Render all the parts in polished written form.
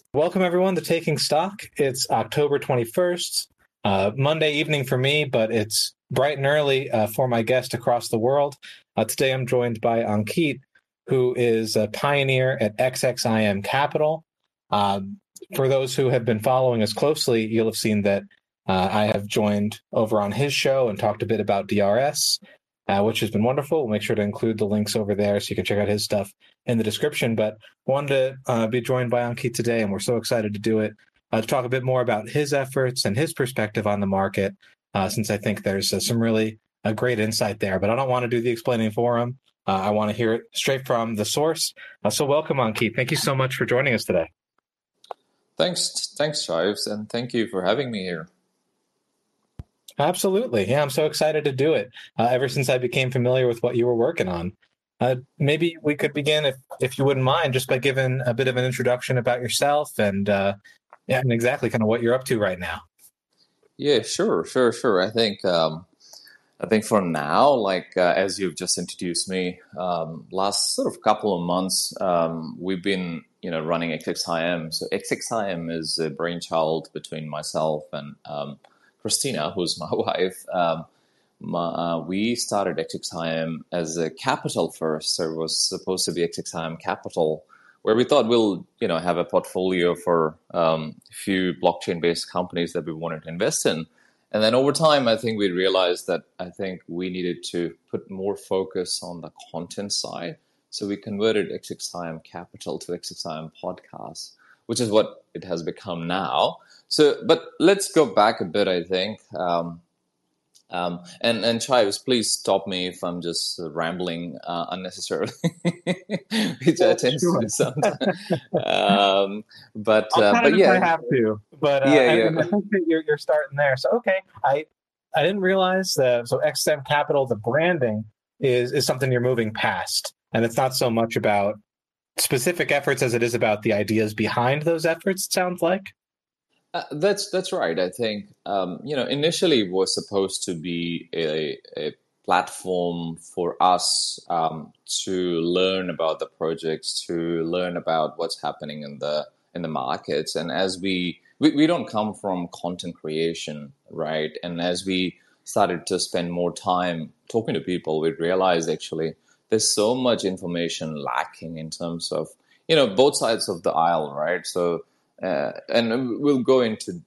Welcome, everyone, to Taking Stock. It's October 21st, Monday evening for me, but it's bright and early for my guest across the world. Today, I'm joined by Ankit, who is a pioneer at XXIM Capital. For those who have been following us closely, you'll have seen that I have joined over on his show and talked a bit about DRS, which has been wonderful. We'll make sure to include the links over there so you can check out his stuff in the description. But wanted to be joined by Ankit today, and we're so excited to do it, to talk a bit more about his efforts and his perspective on the market, since I think there's some really great insight there. But I don't want to do the explaining for him. I want to hear it straight from the source. So welcome, Ankit. Thank you so much for joining us today. Thanks, Shives, and thank you for having me here. Absolutely. Yeah, I'm so excited to do it. Ever since I became familiar with what you were working on. Maybe we could begin, if you wouldn't mind, just by giving a bit of an introduction about yourself and exactly kind of what you're up to right now. Yeah, sure. I think for now, as you've just introduced me, last sort of couple of months, we've been running XXIM. So XXIM is a brainchild between myself and Christina, who's my wife. We started XXIM as a capital first. So it was supposed to be XXIM Capital, where we thought we'll, have a portfolio for a few blockchain-based companies that we wanted to invest in. And then over time, I think we realized that we needed to put more focus on the content side. So we converted XXIM Capital to XXIM Podcast, which is what it has become now. So, but let's go back a bit, I think. And Chives, please stop me if I'm just rambling unnecessarily, which I tend to do sometimes. But yeah, I have to. But I think that you're starting there. So okay, I didn't realize that. So XXIM Capital, the branding is something you're moving past, and it's not so much about specific efforts as it is about the ideas behind those efforts. It sounds like. That's right. I think initially it was supposed to be a platform for us to learn about the projects, to learn about what's happening in the markets, and as we don't come from content creation, right? And as we started to spend more time talking to people, we realized actually there's so much information lacking in terms of both sides of the aisle, right? So. And we'll go into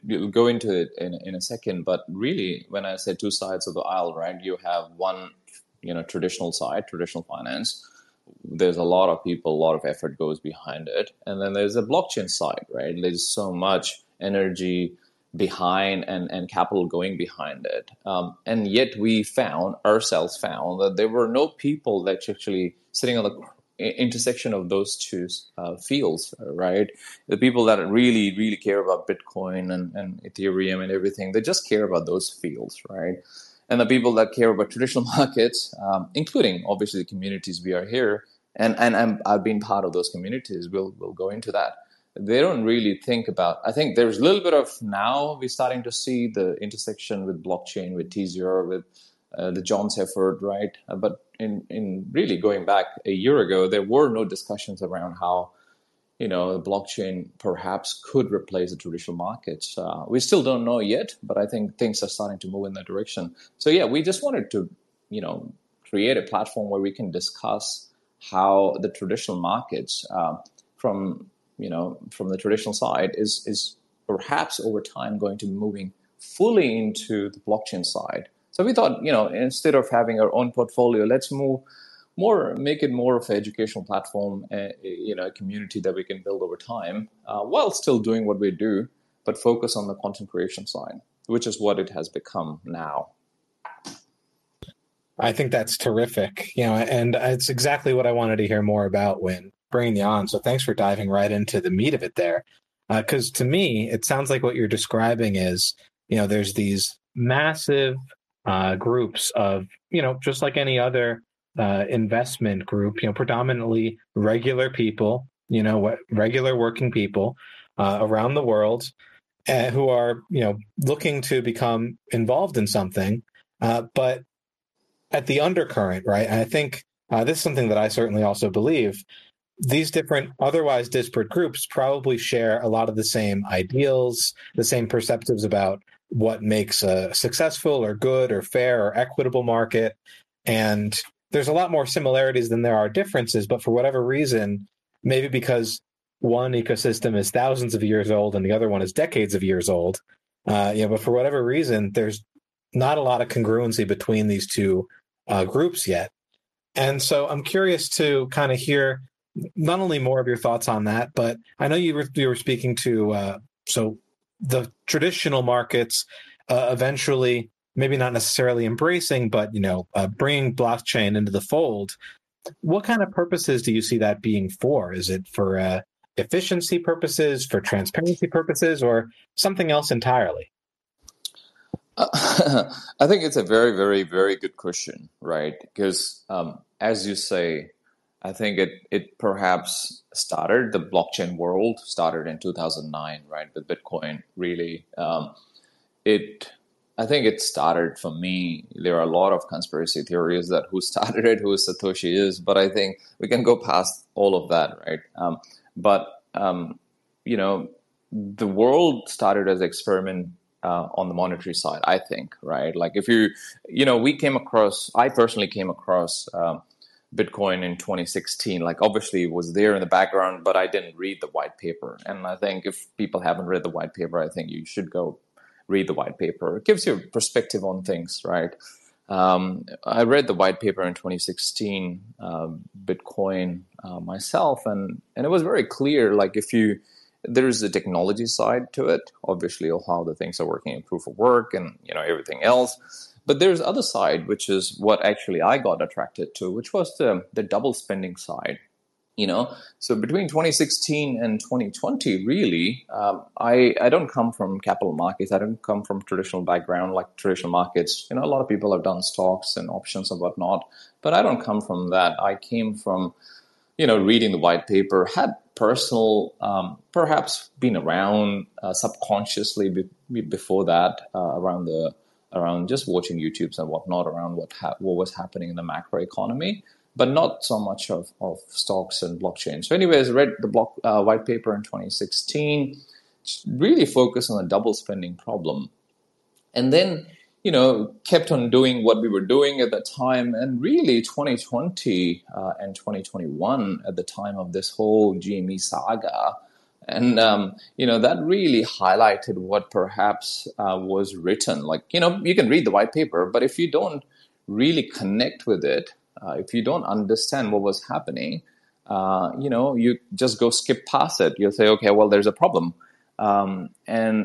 it in a second. But really, when I say two sides of the aisle, right, you have one, traditional side, traditional finance. There's a lot of people, a lot of effort goes behind it, and then there's a blockchain side, right? There's so much energy behind and capital going behind it, and yet we found that there were no people that actually sitting on the intersection of those two fields, right? The people that really, really care about Bitcoin and Ethereum and everything, they just care about those fields, right? And the people that care about traditional markets, including obviously the communities we are here, and I've been part of those communities, we'll go into that. They don't really think about, I think there's a little bit of, now we're starting to see the intersection with blockchain, with T0, with the John's effort, right? But in really going back a year ago, there were no discussions around how, the blockchain perhaps could replace the traditional markets. We still don't know yet, but I think things are starting to move in that direction. So yeah, we just wanted to, create a platform where we can discuss how the traditional markets from the traditional side is perhaps over time going to be moving fully into the blockchain side. So we thought, instead of having our own portfolio, let's make it more of an educational platform, a community that we can build over time, while still doing what we do, but focus on the content creation side, which is what it has become now. I think that's terrific, and it's exactly what I wanted to hear more about when bringing you on. So thanks for diving right into the meat of it there. Because to me, it sounds like what you're describing is, there's these massive groups of, just like any other investment group, predominantly regular people, regular working people around the world who are, looking to become involved in something. But at the undercurrent, right? And I think this is something that I certainly also believe. these different, otherwise disparate groups probably share a lot of the same ideals, the same perceptives about what makes a successful or good or fair or equitable market. And there's a lot more similarities than there are differences, but for whatever reason, maybe because one ecosystem is thousands of years old and the other one is decades of years old, but for whatever reason, there's not a lot of congruency between these two groups yet. And so I'm curious to kind of hear not only more of your thoughts on that, but I know you were speaking to so the traditional markets eventually maybe not necessarily embracing, but bringing blockchain into the fold. What kind of purposes do you see that being for? Is it for efficiency purposes, for transparency purposes, or something else entirely? I think it's a very, very, very good question, right? Because as you say, I think it perhaps started, the blockchain world started in 2009, right? With Bitcoin, really. I think it started for me. There are a lot of conspiracy theories that who started it, who Satoshi is, but I think we can go past all of that, right? The world started as an experiment on the monetary side, I think, right? Like if I personally came across Bitcoin in 2016. Like obviously it was there in the background, but I didn't read the white paper. And I think if people haven't read the white paper, I think you should go read the white paper. It gives you a perspective on things, right? I read the white paper in 2016, Bitcoin myself, and it was very clear. Like there's the technology side to it, obviously, of how the things are working in proof of work and everything else. But there's the other side, which is what actually I got attracted to, which was the double spending side. So between 2016 and 2020, really, I don't come from capital markets. I don't come from traditional background like traditional markets. A lot of people have done stocks and options and whatnot, but I don't come from that. I came from, reading the white paper, had personal, perhaps been around subconsciously before that, around just watching YouTubes and whatnot, around what was happening in the macro economy, but not so much of stocks and blockchain. So anyways, I read the white paper in 2016, really focused on the double spending problem. And then, kept on doing what we were doing at that time. And really 2020 and 2021 at the time of this whole GME saga. And, that really highlighted what perhaps was written. Like, you can read the white paper, but if you don't really connect with it, if you don't understand what was happening, you just go skip past it. You'll say, okay, well, there's a problem. And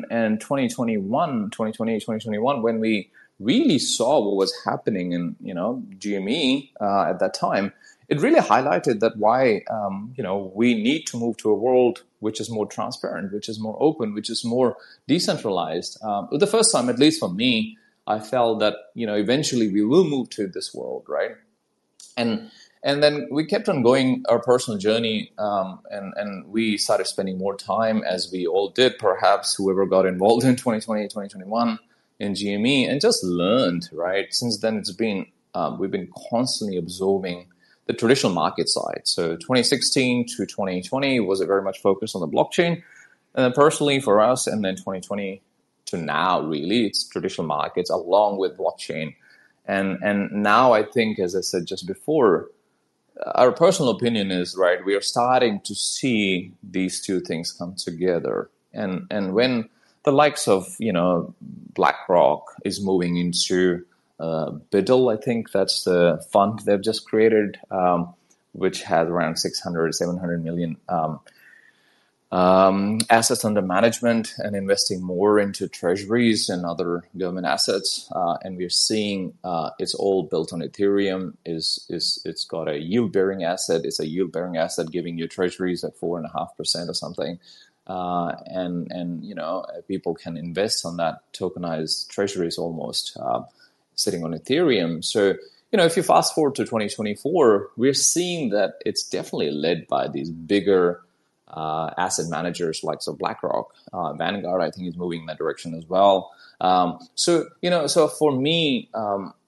2021, when we really saw what was happening in, GME at that time, it really highlighted that why, we need to move to a world which is more transparent, which is more open, which is more decentralized. The first time, at least for me, I felt that, eventually we will move to this world, right? And then we kept on going our personal journey, and we started spending more time, as we all did, perhaps whoever got involved in 2020, 2021 in GME, and just learned, right? Since then, we've been constantly absorbing the traditional market side. So 2016 to 2020 was very much focused on the blockchain. And then personally for us, and then 2020 to now, really, it's traditional markets along with blockchain. And now I think, as I said just before, our personal opinion is, right, we are starting to see these two things come together. And when the likes of, BlackRock is moving into BUIDL, I think that's the fund they've just created, which has around 600, 700 million assets under management, and investing more into treasuries and other government assets. And we're seeing it's all built on Ethereum. It's got a yield-bearing asset. It's a yield-bearing asset giving you treasuries at 4.5% or something. And people can invest on that tokenized treasuries almost sitting on Ethereum. So, if you fast forward to 2024, we're seeing that it's definitely led by these bigger asset managers like BlackRock. Vanguard, I think, is moving in that direction as well. So for me,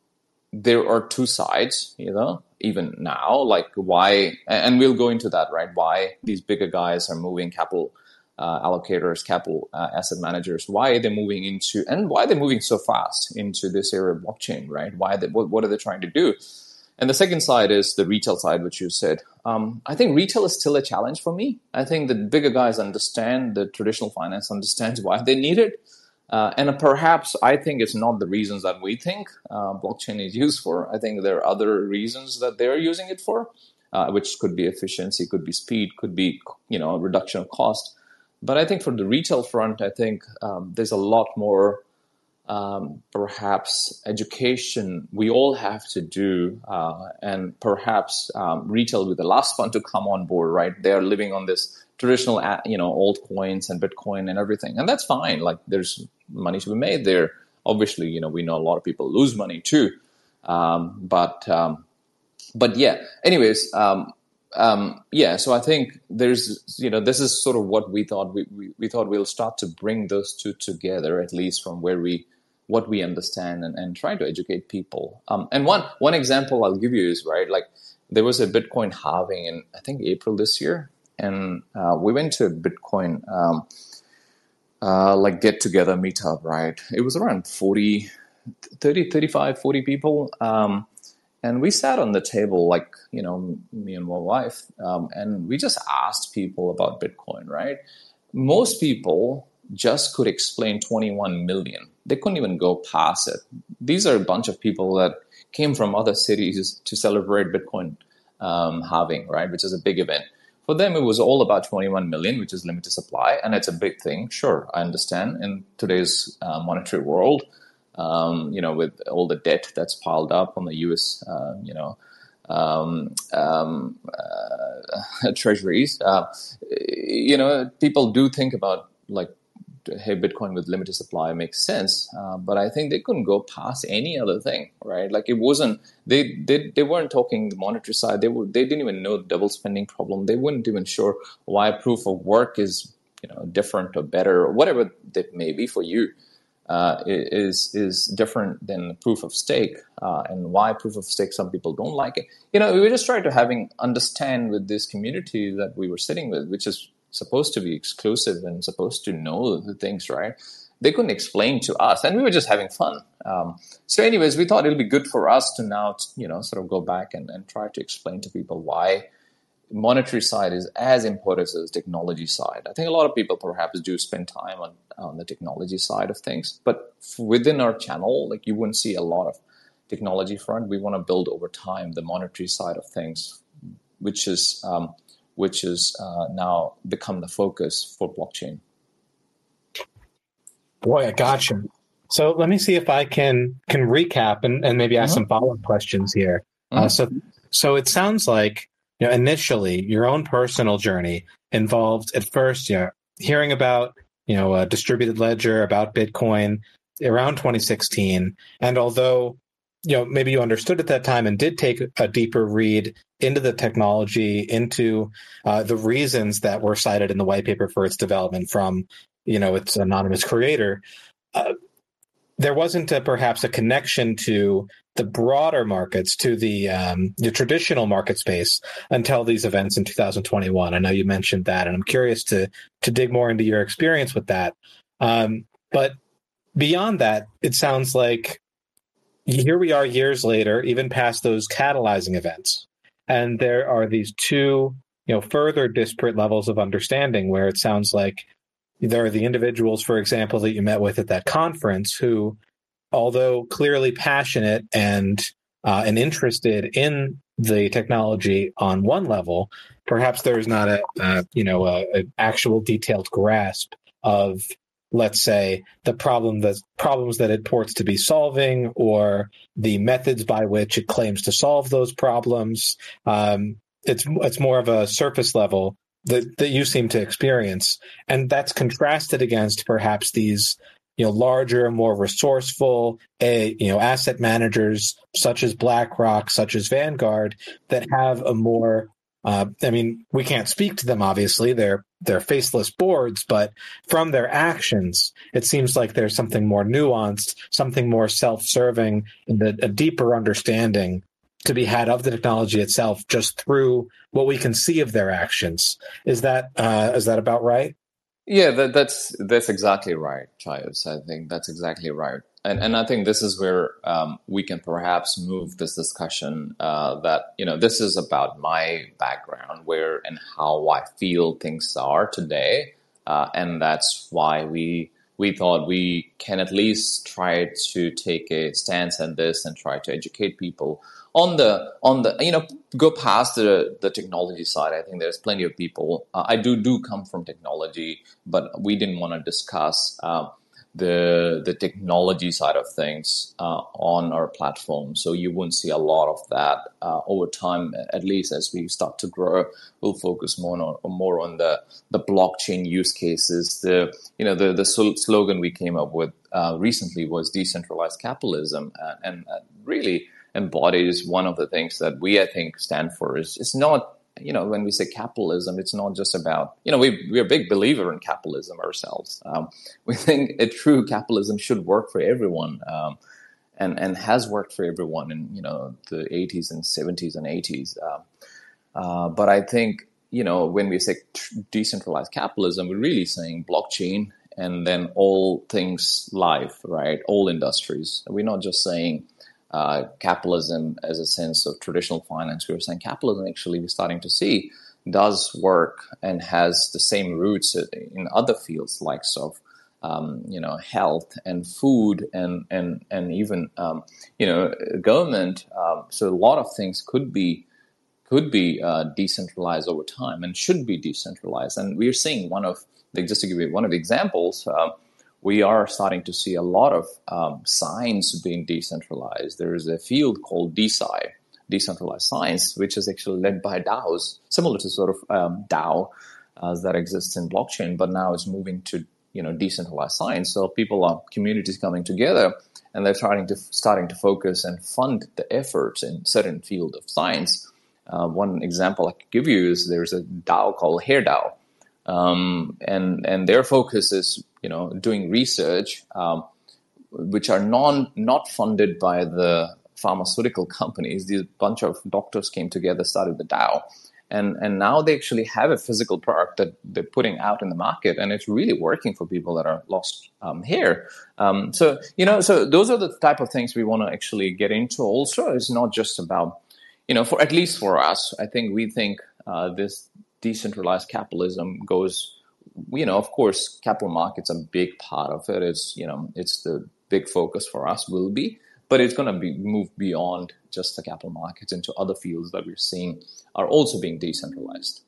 there are two sides, even now, like why, and we'll go into that, right? Why these bigger guys are moving capital allocators, capital asset managers, why they're moving into, and why they're moving so fast into this area of blockchain, right? What are they trying to do? And the second side is the retail side, which you said. I think retail is still a challenge for me. I think the bigger guys understand, the traditional finance understands why they need it. And perhaps I think it's not the reasons that we think blockchain is used for. I think there are other reasons that they're using it for, which could be efficiency, could be speed, could be reduction of cost. But I think for the retail front, I think there's a lot more perhaps education we all have to do, and perhaps retail will be the last one to come on board, right? They're living on this traditional, old coins and Bitcoin and everything. And that's fine. Like there's money to be made there. Obviously, we know a lot of people lose money too. But yeah, anyways, so I think there's, this is sort of what we thought. We thought we'll start to bring those two together, at least from what we understand, and try to educate people. And one example I'll give you is, right, like there was a Bitcoin halving in, I think, April this year. And we went to a Bitcoin get together meetup, right? It was around 35, 40 people. And we sat on the table, me and my wife, and we just asked people about Bitcoin, right? Most people just could explain 21 million. They couldn't even go past it. These are a bunch of people that came from other cities to celebrate Bitcoin halving, right? Which is a big event. For them, it was all about 21 million, which is limited supply, and it's a big thing. Sure, I understand. In today's monetary world, with all the debt that's piled up on the U.S., treasuries, people do think about hey, Bitcoin with limited supply makes sense, but I think they couldn't go past any other thing, right? Like it wasn't, they weren't talking the monetary side. They didn't even know the double spending problem. They weren't even sure why proof of work is, different or better or whatever that may be for you, is different than proof of stake, and why proof of stake, some people don't like it. We were just trying to understand with this community that we were sitting with, which is supposed to be exclusive and supposed to know the things, right? They couldn't explain to us, and we were just having fun. So anyways, we thought it'll be good for us to now, sort of go back and try to explain to people why monetary side is as important as technology side. I think a lot of people perhaps do spend time on the technology side of things, but within our channel, you wouldn't see a lot of technology front. We want to build over time the monetary side of things, which is now become the focus for blockchain. Boy, I gotcha. So let me see if I can recap and maybe ask some follow-up questions here. So it sounds like initially your own personal journey involved at first hearing about a distributed ledger, about Bitcoin around 2016, and although maybe you understood at that time and did take a deeper read into the technology, into the reasons that were cited in the white paper for its development from, its anonymous creator, there wasn't perhaps a connection to the broader markets, to the traditional market space until these events in 2021. I know you mentioned that, and I'm curious to dig more into your experience with that. But beyond that, it sounds like here we are years later, even past those catalyzing events. And there are these two, further disparate levels of understanding where it sounds like there are the individuals, for example, that you met with at that conference who, although clearly passionate and interested in the technology on one level, perhaps there's not an actual detailed grasp of, let's say, the problems that it purports to be solving, or the methods by which it claims to solve those problems. It's more of a surface level that you seem to experience, and that's contrasted against perhaps these larger, more resourceful asset managers such as BlackRock, such as Vanguard, that have a more I mean, we can't speak to them, obviously. They're faceless boards, but from their actions, it seems like there's something more nuanced, something more self-serving, and a deeper understanding to be had of the technology itself just through what we can see of their actions. Is that about right? Yeah, that's exactly right, Chayos. I think that's exactly right, and I think this is where we can perhaps move this discussion. That this is about my background, where and how I feel things are today, and that's why we thought we can at least try to take a stance on this and try to educate people on the go past the technology side. I think there's plenty of people. I do come from technology, but we didn't want to discuss the technology side of things on our platform. So you won't see a lot of that over time. At least as we start to grow, we'll focus more on the blockchain use cases. The slogan we came up with recently was decentralized capitalism, and really embodies one of the things that we, I think, stand for. It's not, when we say capitalism, it's not just about, we're a big believer in capitalism ourselves. We think a true capitalism should work for everyone, and has worked for everyone in, the 80s and 70s and 80s. But I think, when we say decentralized capitalism, we're really saying blockchain and then all things live, right? All industries. We're not just saying capitalism as a sense of traditional finance. We were saying capitalism, actually, we're starting to see does work and has the same roots in other fields, like health and food and even government. So a lot of things could be decentralized over time and should be decentralized. And we're seeing just to give you one of the examples. We are starting to see a lot of science being decentralized. There is a field called DeSci, decentralized science, which is actually led by DAOs, similar to sort of DAO that exists in blockchain, but now is moving to decentralized science. So communities coming together, and they're starting to focus and fund the efforts in certain field of science. One example I could give you is there's a DAO called HairDAO. And their focus is, doing research, which are not funded by the pharmaceutical companies. These bunch of doctors came together, started the DAO, and now they actually have a physical product that they're putting out in the market, and it's really working for people that are lost hair. So those are the type of things we want to actually get into. Also, it's not just about, for at least for us, I think we think this decentralized capitalism goes, of course, capital markets are a big part of it. It's the big focus for us will be, but it's going to be moved beyond just the capital markets into other fields that we're seeing are also being decentralized.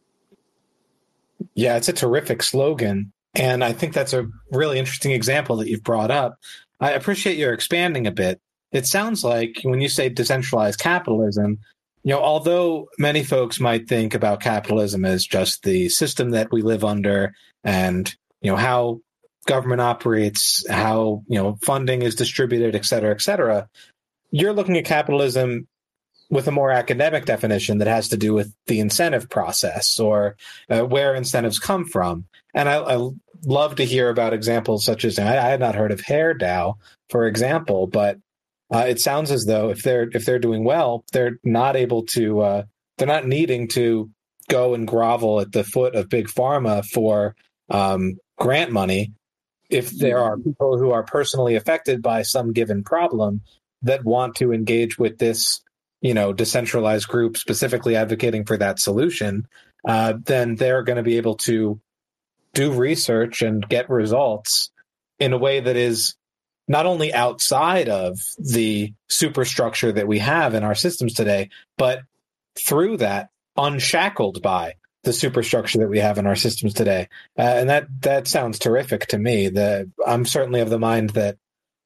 Yeah, it's a terrific slogan. And I think that's a really interesting example that you've brought up. I appreciate your expanding a bit. It sounds like when you say decentralized capitalism, although many folks might think about capitalism as just the system that we live under and, how government operates, how, funding is distributed, et cetera, you're looking at capitalism with a more academic definition that has to do with the incentive process or where incentives come from. And I love to hear about examples such as, I had not heard of HairDAO, for example, but it sounds as though if they're doing well, they're not able to, they're not needing to go and grovel at the foot of big pharma for grant money. If there are people who are personally affected by some given problem that want to engage with this, decentralized group specifically advocating for that solution, then they're going to be able to do research and get results in a way that is not only outside of the superstructure that we have in our systems today, but through that, unshackled by the superstructure that we have in our systems today. And that sounds terrific to me. I'm certainly of the mind that,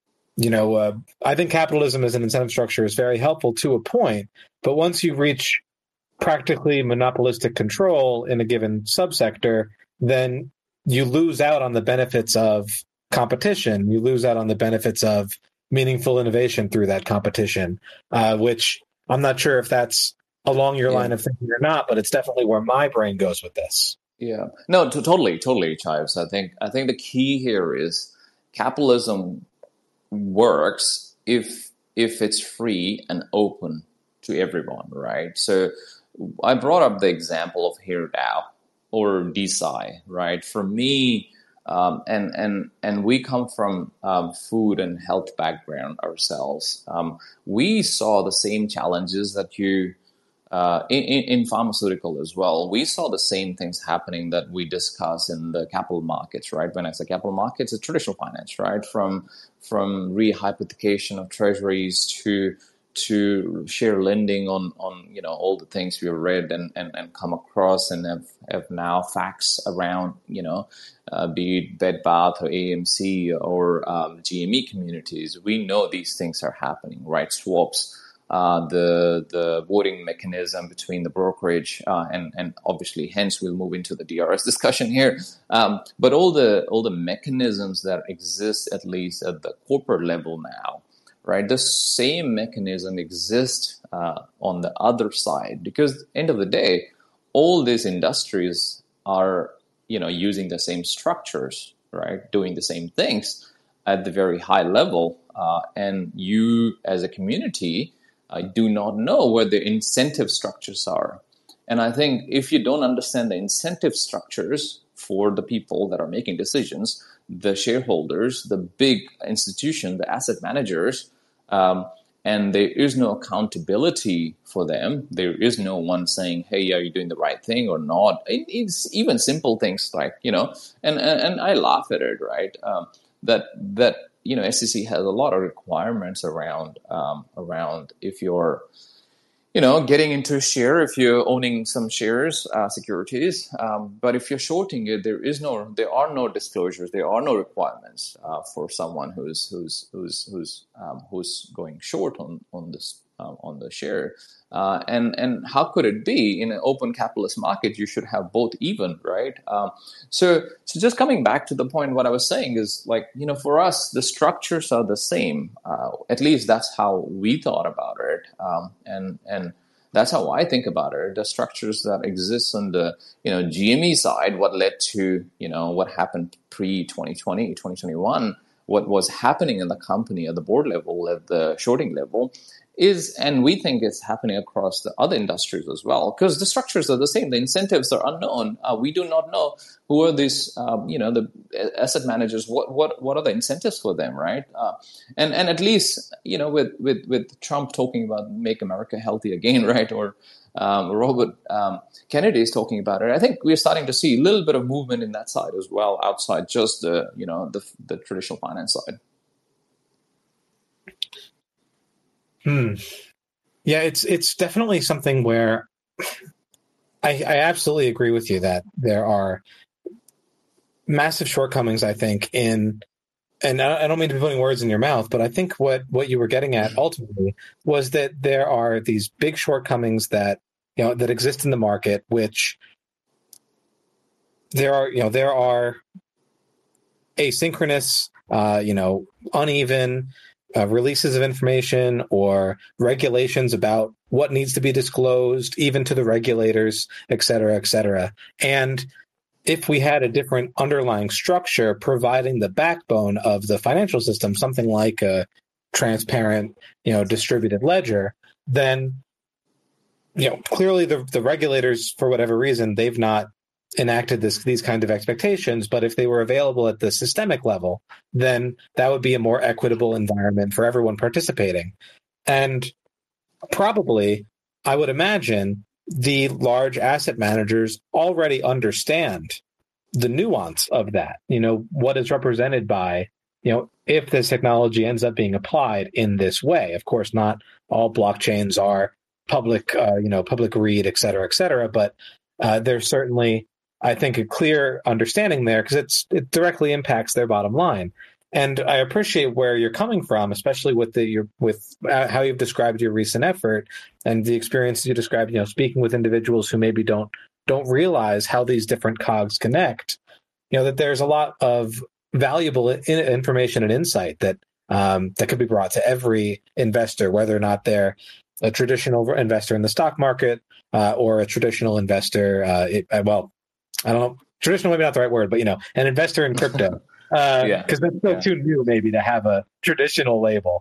I think capitalism as an incentive structure is very helpful to a point, but once you reach practically monopolistic control in a given subsector, then you lose out on the benefits of competition. You lose out on the benefits of meaningful innovation through that competition, which I'm not sure if that's along your Yeah. line of thinking or not, but it's definitely where my brain goes with this. Yeah. No, totally, Chives. I think the key here is capitalism works if it's free and open to everyone, right? So I brought up the example of HereDAO or DeSci, right? For me, and we come from food and health background ourselves. We saw the same challenges that you in pharmaceutical as well. We saw the same things happening that we discuss in the capital markets, right? When I say capital markets, it's traditional finance, right? From rehypothecation of treasuries to share lending on all the things we've read and come across and have now facts around, be it Bed Bath or AMC or GME communities. We know these things are happening, right? Swaps, the voting mechanism between the brokerage and obviously hence we'll move into the DRS discussion here. But all the mechanisms that exist at least at the corporate level now, right? The same mechanism exists on the other side because end of the day, all these industries are using the same structures, right? Doing the same things at the very high level, and you as a community do not know what the incentive structures are. And I think if you don't understand the incentive structures for the people that are making decisions, the shareholders, the big institution, the asset managers, and there is no accountability for them. There is no one saying, hey, are you doing the right thing or not? It's even simple things like, and I laugh at it, right? That SEC has a lot of requirements around if you're getting into a share, if you're owning some shares, securities, but if you're shorting it, there are no disclosures, there are no requirements for someone who's going short on the share. And how could it be in an open capitalist market? You should have both even, right? So just coming back to the point, what I was saying is for us, the structures are the same. At least that's how we thought about it, and that's how I think about it. The structures that exist on the GME side, what led to what happened pre-2020, 2021, what was happening in the company at the board level, at the shorting level, and we think it's happening across the other industries as well, because the structures are the same. The incentives are unknown. We do not know who are these, the asset managers. What are the incentives for them, right? And at least, with Trump talking about "Make America Healthy Again," right, or Robert Kennedy is talking about it. I think we're starting to see a little bit of movement in that side as well, outside just the traditional finance side. Yeah, it's definitely something where I absolutely agree with you that there are massive shortcomings, I think, and I don't mean to be putting words in your mouth, but I think what you were getting at ultimately was that there are these big shortcomings that that exist in the market, which there are asynchronous, uneven releases of information or regulations about what needs to be disclosed, even to the regulators, et cetera, et cetera. And if we had a different underlying structure providing the backbone of the financial system, something like a transparent, distributed ledger, then, clearly the regulators, for whatever reason, they've not enacted these kind of expectations, but if they were available at the systemic level, then that would be a more equitable environment for everyone participating. And probably, I would imagine, the large asset managers already understand the nuance of that, what is represented by, if this technology ends up being applied in this way. Of course, not all blockchains are public, public read, et cetera, but there's certainly, I think, a clear understanding there because it directly impacts their bottom line. And I appreciate where you're coming from, especially with how you've described your recent effort and the experiences you described, speaking with individuals who maybe don't realize how these different cogs connect, that there's a lot of valuable information and insight that could be brought to every investor, whether or not they're a traditional investor in the stock market or a traditional investor. Well, I don't know, traditional maybe not the right word, but an investor in crypto. Yeah, Because that's still too new, maybe, to have a traditional label.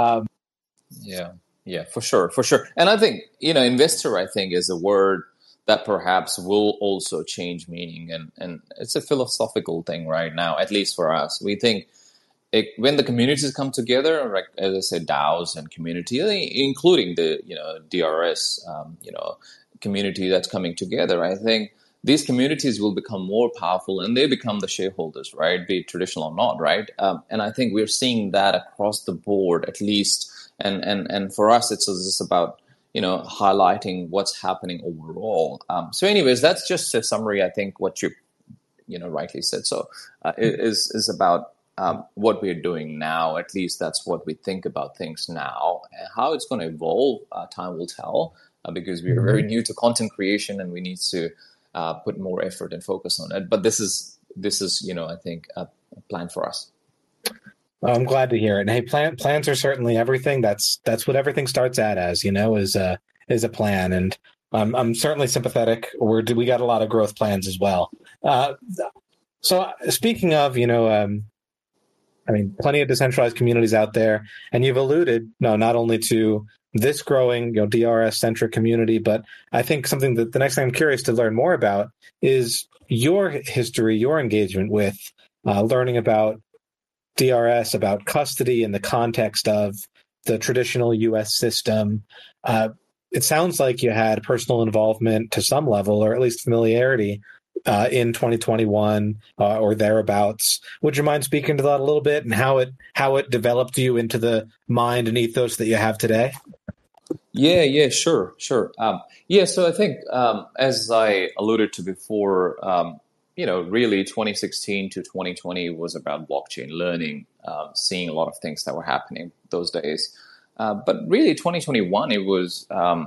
Yeah, for sure, for sure. And I think investor, I think, is a word that perhaps will also change meaning, and it's a philosophical thing right now, at least for us. We think when the communities come together, like as I said, DAOs and community, including the DRS community that's coming together, I think these communities will become more powerful, and they become the shareholders, right? Be it traditional or not, right? And I think we're seeing that across the board, at least. And for us, it's just about highlighting what's happening overall. So, anyways, that's just a summary. I think what you rightly said. So, is about what we're doing now. At least that's what we think about things now. And how it's going to evolve, time will tell, because we are very new to content creation, and we need to put more effort and focus on it. But this is I think a plan for us. I'm glad to hear it. And hey, plans are certainly everything. That's what everything starts out as, is a plan. And I'm certainly sympathetic. We got a lot of growth plans as well. So speaking of, plenty of decentralized communities out there, and you've alluded, not only to this growing, DRS-centric community, but I think something that the next thing I'm curious to learn more about is your history, your engagement with learning about DRS, about custody in the context of the traditional U.S. system. It sounds like you had personal involvement to some level, or at least familiarity, in 2021 or thereabouts. Would you mind speaking to that a little bit, and how it developed you into the mind and ethos that you have today? Yeah, sure. So I think, as I alluded to before, really 2016 to 2020 was about blockchain learning, seeing a lot of things that were happening those days. But really 2021, it was,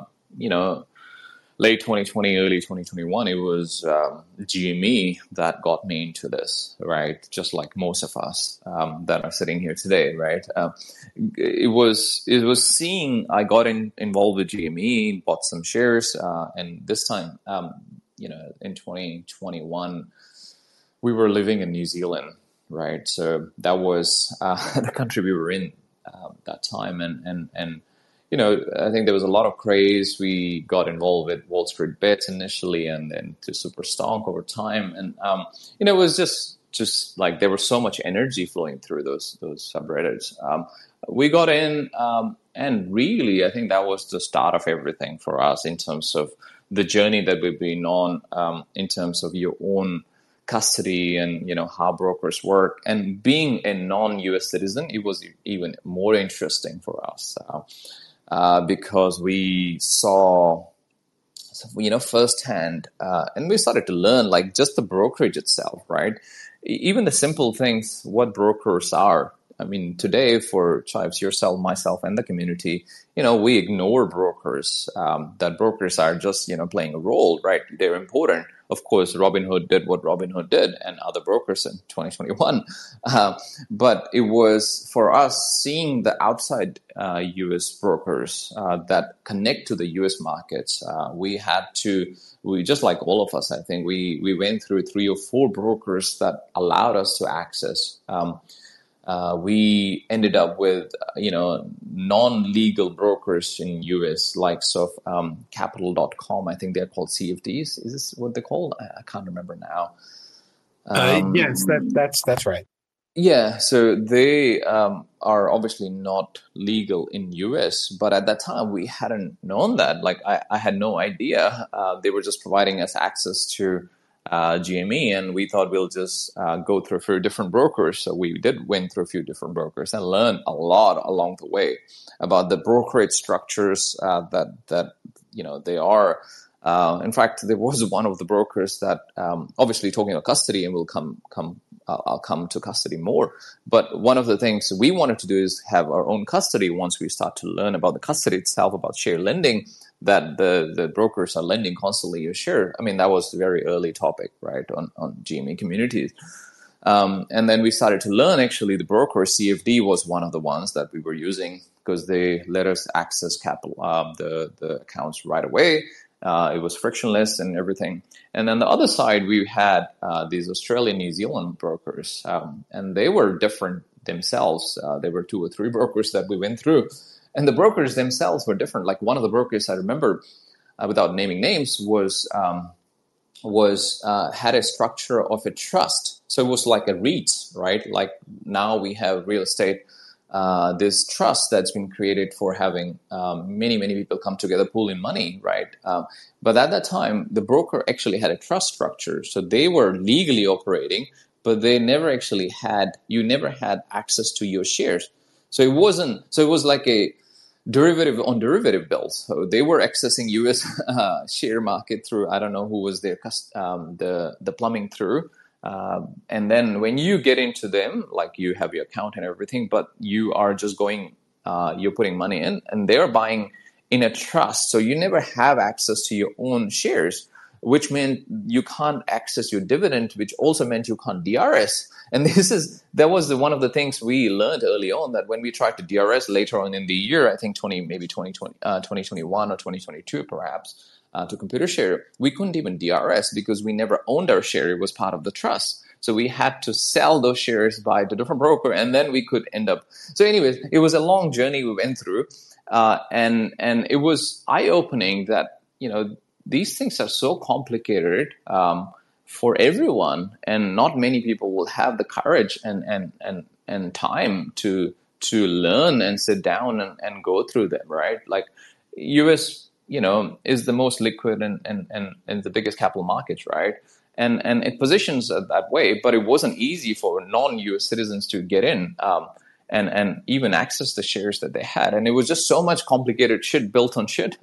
late 2020, early 2021, it was GME that got me into this, right? Just like most of us that are sitting here today, right? It was I got involved with GME, bought some shares, and this time, in 2021, we were living in New Zealand, right? So that was the country we were in that time, and I think there was a lot of craze. We got involved with Wall Street Bets initially, and then to Super Stonk over time, and it was just like there was so much energy flowing through those subreddits. We got in, and really, I think that was the start of everything for us in terms of the journey that we've been on, in terms of your own custody and how brokers work. And being a non-US citizen, it was even more interesting for us because we saw firsthand, and we started to learn like just the brokerage itself, right? Even the simple things, what brokers are. I mean, today for Chives, yourself, myself, and the community, we ignore brokers. That brokers are just, playing a role, right? They're important. Of course, Robinhood did what Robinhood did, and other brokers in 2021. But it was for us seeing the outside U.S. brokers that connect to the U.S. markets. We just like all of us, I think, we went through 3 or 4 brokers that allowed us to access. We ended up with, non-legal brokers in US, likes of Capital.com. I think they're called CFDs. Is this what they're called? I can't remember now. Yes, that's right. Yeah, so they are obviously not legal in US, but at that time we hadn't known that. Like I had no idea. They were just providing us access to GME, and we thought we'll just go through a few different brokers. So we went through a few different brokers and learned a lot along the way about the brokerage structures that they are. In fact, there was one of the brokers that, obviously talking about custody, and I'll come to custody more. But one of the things we wanted to do is have our own custody once we start to learn about the custody itself, about share lending, that the brokers are lending constantly your share. I mean, that was a very early topic, right, on GME communities. And then we started to learn, actually, the broker CFD was one of the ones that we were using because they let us access capital, the accounts right away. It was frictionless and everything. And then the other side, we had these Australian, New Zealand brokers, and they were different themselves. There were 2 or 3 brokers that we went through, and the brokers themselves were different. Like one of the brokers I remember, without naming names, had a structure of a trust. So it was like a REIT, right? Like now we have real estate, this trust that's been created for having many people come together, pool in money, right? But at that time, the broker actually had a trust structure. So they were legally operating, but they never actually you never had access to your shares. So it was like a derivative on derivative bills. So they were accessing U.S. Share market through, I don't know who was their the plumbing through. And then when you get into them, like you have your account and everything, but you are just going, you're putting money in, and they're buying in a trust. So you never have access to your own shares, which meant you can't access your dividend, which also meant you can't DRS. And that was one of the things we learned early on, that when we tried to DRS later on in the year, I think 2021 or 2022 perhaps, to Computershare, we couldn't even DRS because we never owned our share. It was part of the trust. So we had to sell those shares by the different broker, and then we could end up. So anyways, it was a long journey we went through, and it was eye-opening that, these things are so complicated for everyone, and not many people will have the courage and time to learn and sit down and go through them, right? Like US, is the most liquid and the biggest capital markets, right? And it positions it that way, but it wasn't easy for non-US citizens to get in and even access the shares that they had. And it was just so much complicated shit built on shit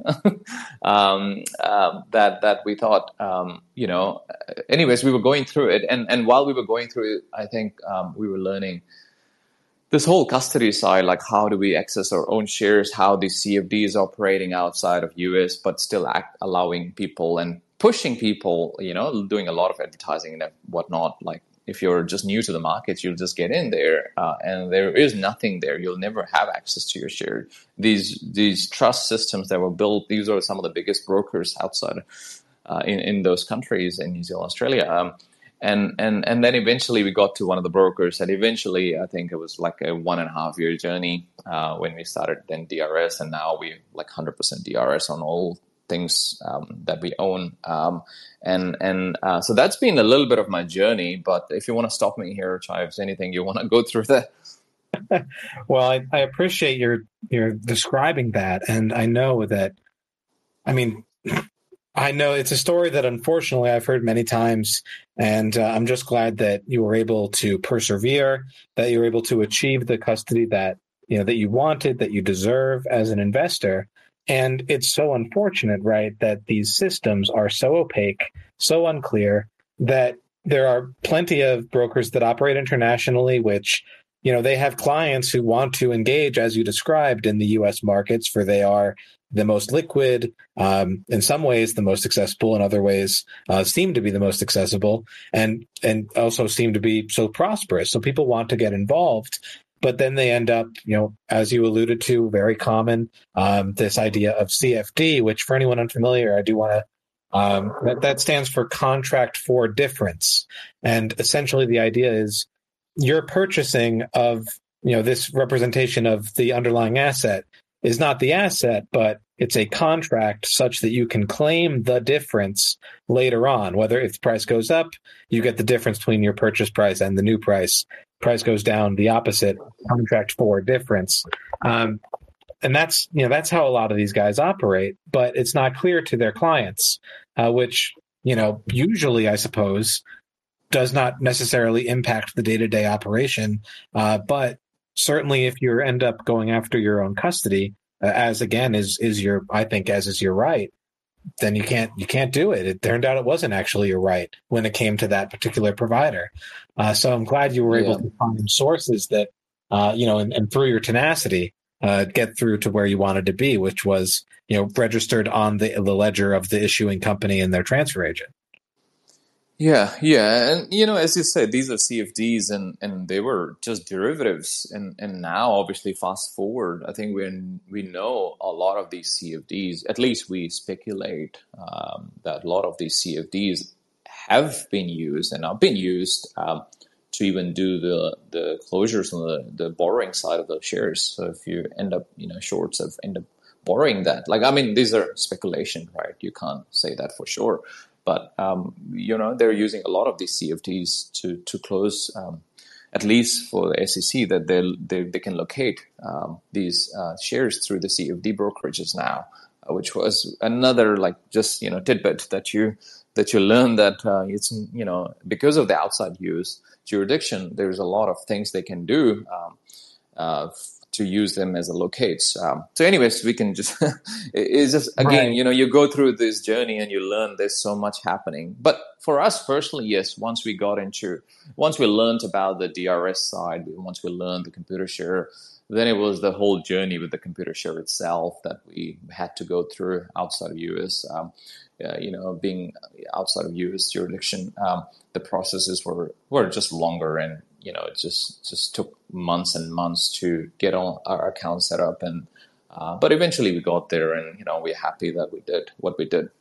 that we thought, anyways, we were going through it. And while we were going through it, I think we were learning this whole custody side, like how do we access our own shares, how the CFD is operating outside of US, but still allowing people and pushing people, doing a lot of advertising and whatnot. Like if you're just new to the markets, you'll just get in there and there is nothing there. You'll never have access to your share. These trust systems that were built, these are some of the biggest brokers outside in those countries, in New Zealand, Australia. And then eventually we got to one of the brokers, and eventually I think it was like a 1.5 year journey when we started then DRS, and now we like 100% DRS on all things that we own. So that's been a little bit of my journey, but if you want to stop me here, Chai, if there's anything you want to go through that. Well, I appreciate your describing that, and I know it's a story that unfortunately I've heard many times, and I'm just glad that you were able to persevere, that you were able to achieve the custody that you wanted, that you deserve as an investor. And it's so unfortunate, right, that these systems are so opaque, so unclear, that there are plenty of brokers that operate internationally, which, they have clients who want to engage, as you described, in the U.S. markets, for they are the most liquid, in some ways the most accessible, in other ways seem to be the most accessible, and also seem to be so prosperous. So people want to get involved, but then they end up, as you alluded to, very common, this idea of CFD, which for anyone unfamiliar, I do want to, that stands for contract for difference. And essentially the idea is your purchasing of, this representation of the underlying asset is not the asset, but it's a contract such that you can claim the difference later on. Whether if the price goes up, you get the difference between your purchase price and the new price. Price goes down, the opposite, contract for difference. And that's how a lot of these guys operate, but it's not clear to their clients, which, usually, I suppose, does not necessarily impact the day-to-day operation. But certainly if you end up going after your own custody, as again is your right, then you can't do it. It turned out it wasn't actually your right when it came to that particular provider. So I'm glad you were able to find sources that, and through your tenacity, get through to where you wanted to be, which was, registered on the ledger of the issuing company and their transfer agent. Yeah, and as you said, these are CFDs, and they were just derivatives, and now obviously fast forward, I think we know a lot of these CFDs. At least we speculate that a lot of these CFDs have been used and are being used to even do the closures on the borrowing side of the shares. So if you end up shorts have end up borrowing that, like I mean, these are speculation, right? You can't say that for sure. But they're using a lot of these CFDs to close, at least for the SEC, that they can locate these shares through the CFD brokerages now, which was another just tidbit that you learn that it's because of the outside use jurisdiction, there's a lot of things they can do. To use them as a locates. So anyways, we can just, it's just, again, Right. you go through this journey and you learn there's so much happening. But for us personally, yes, once we learned about the DRS side, once we learned the computer share, then it was the whole journey with the computer share itself that we had to go through outside of US. Being outside of US jurisdiction, the processes were just longer, and it just took months and months to get all our accounts set up, and but eventually we got there, and we're happy that we did what we did.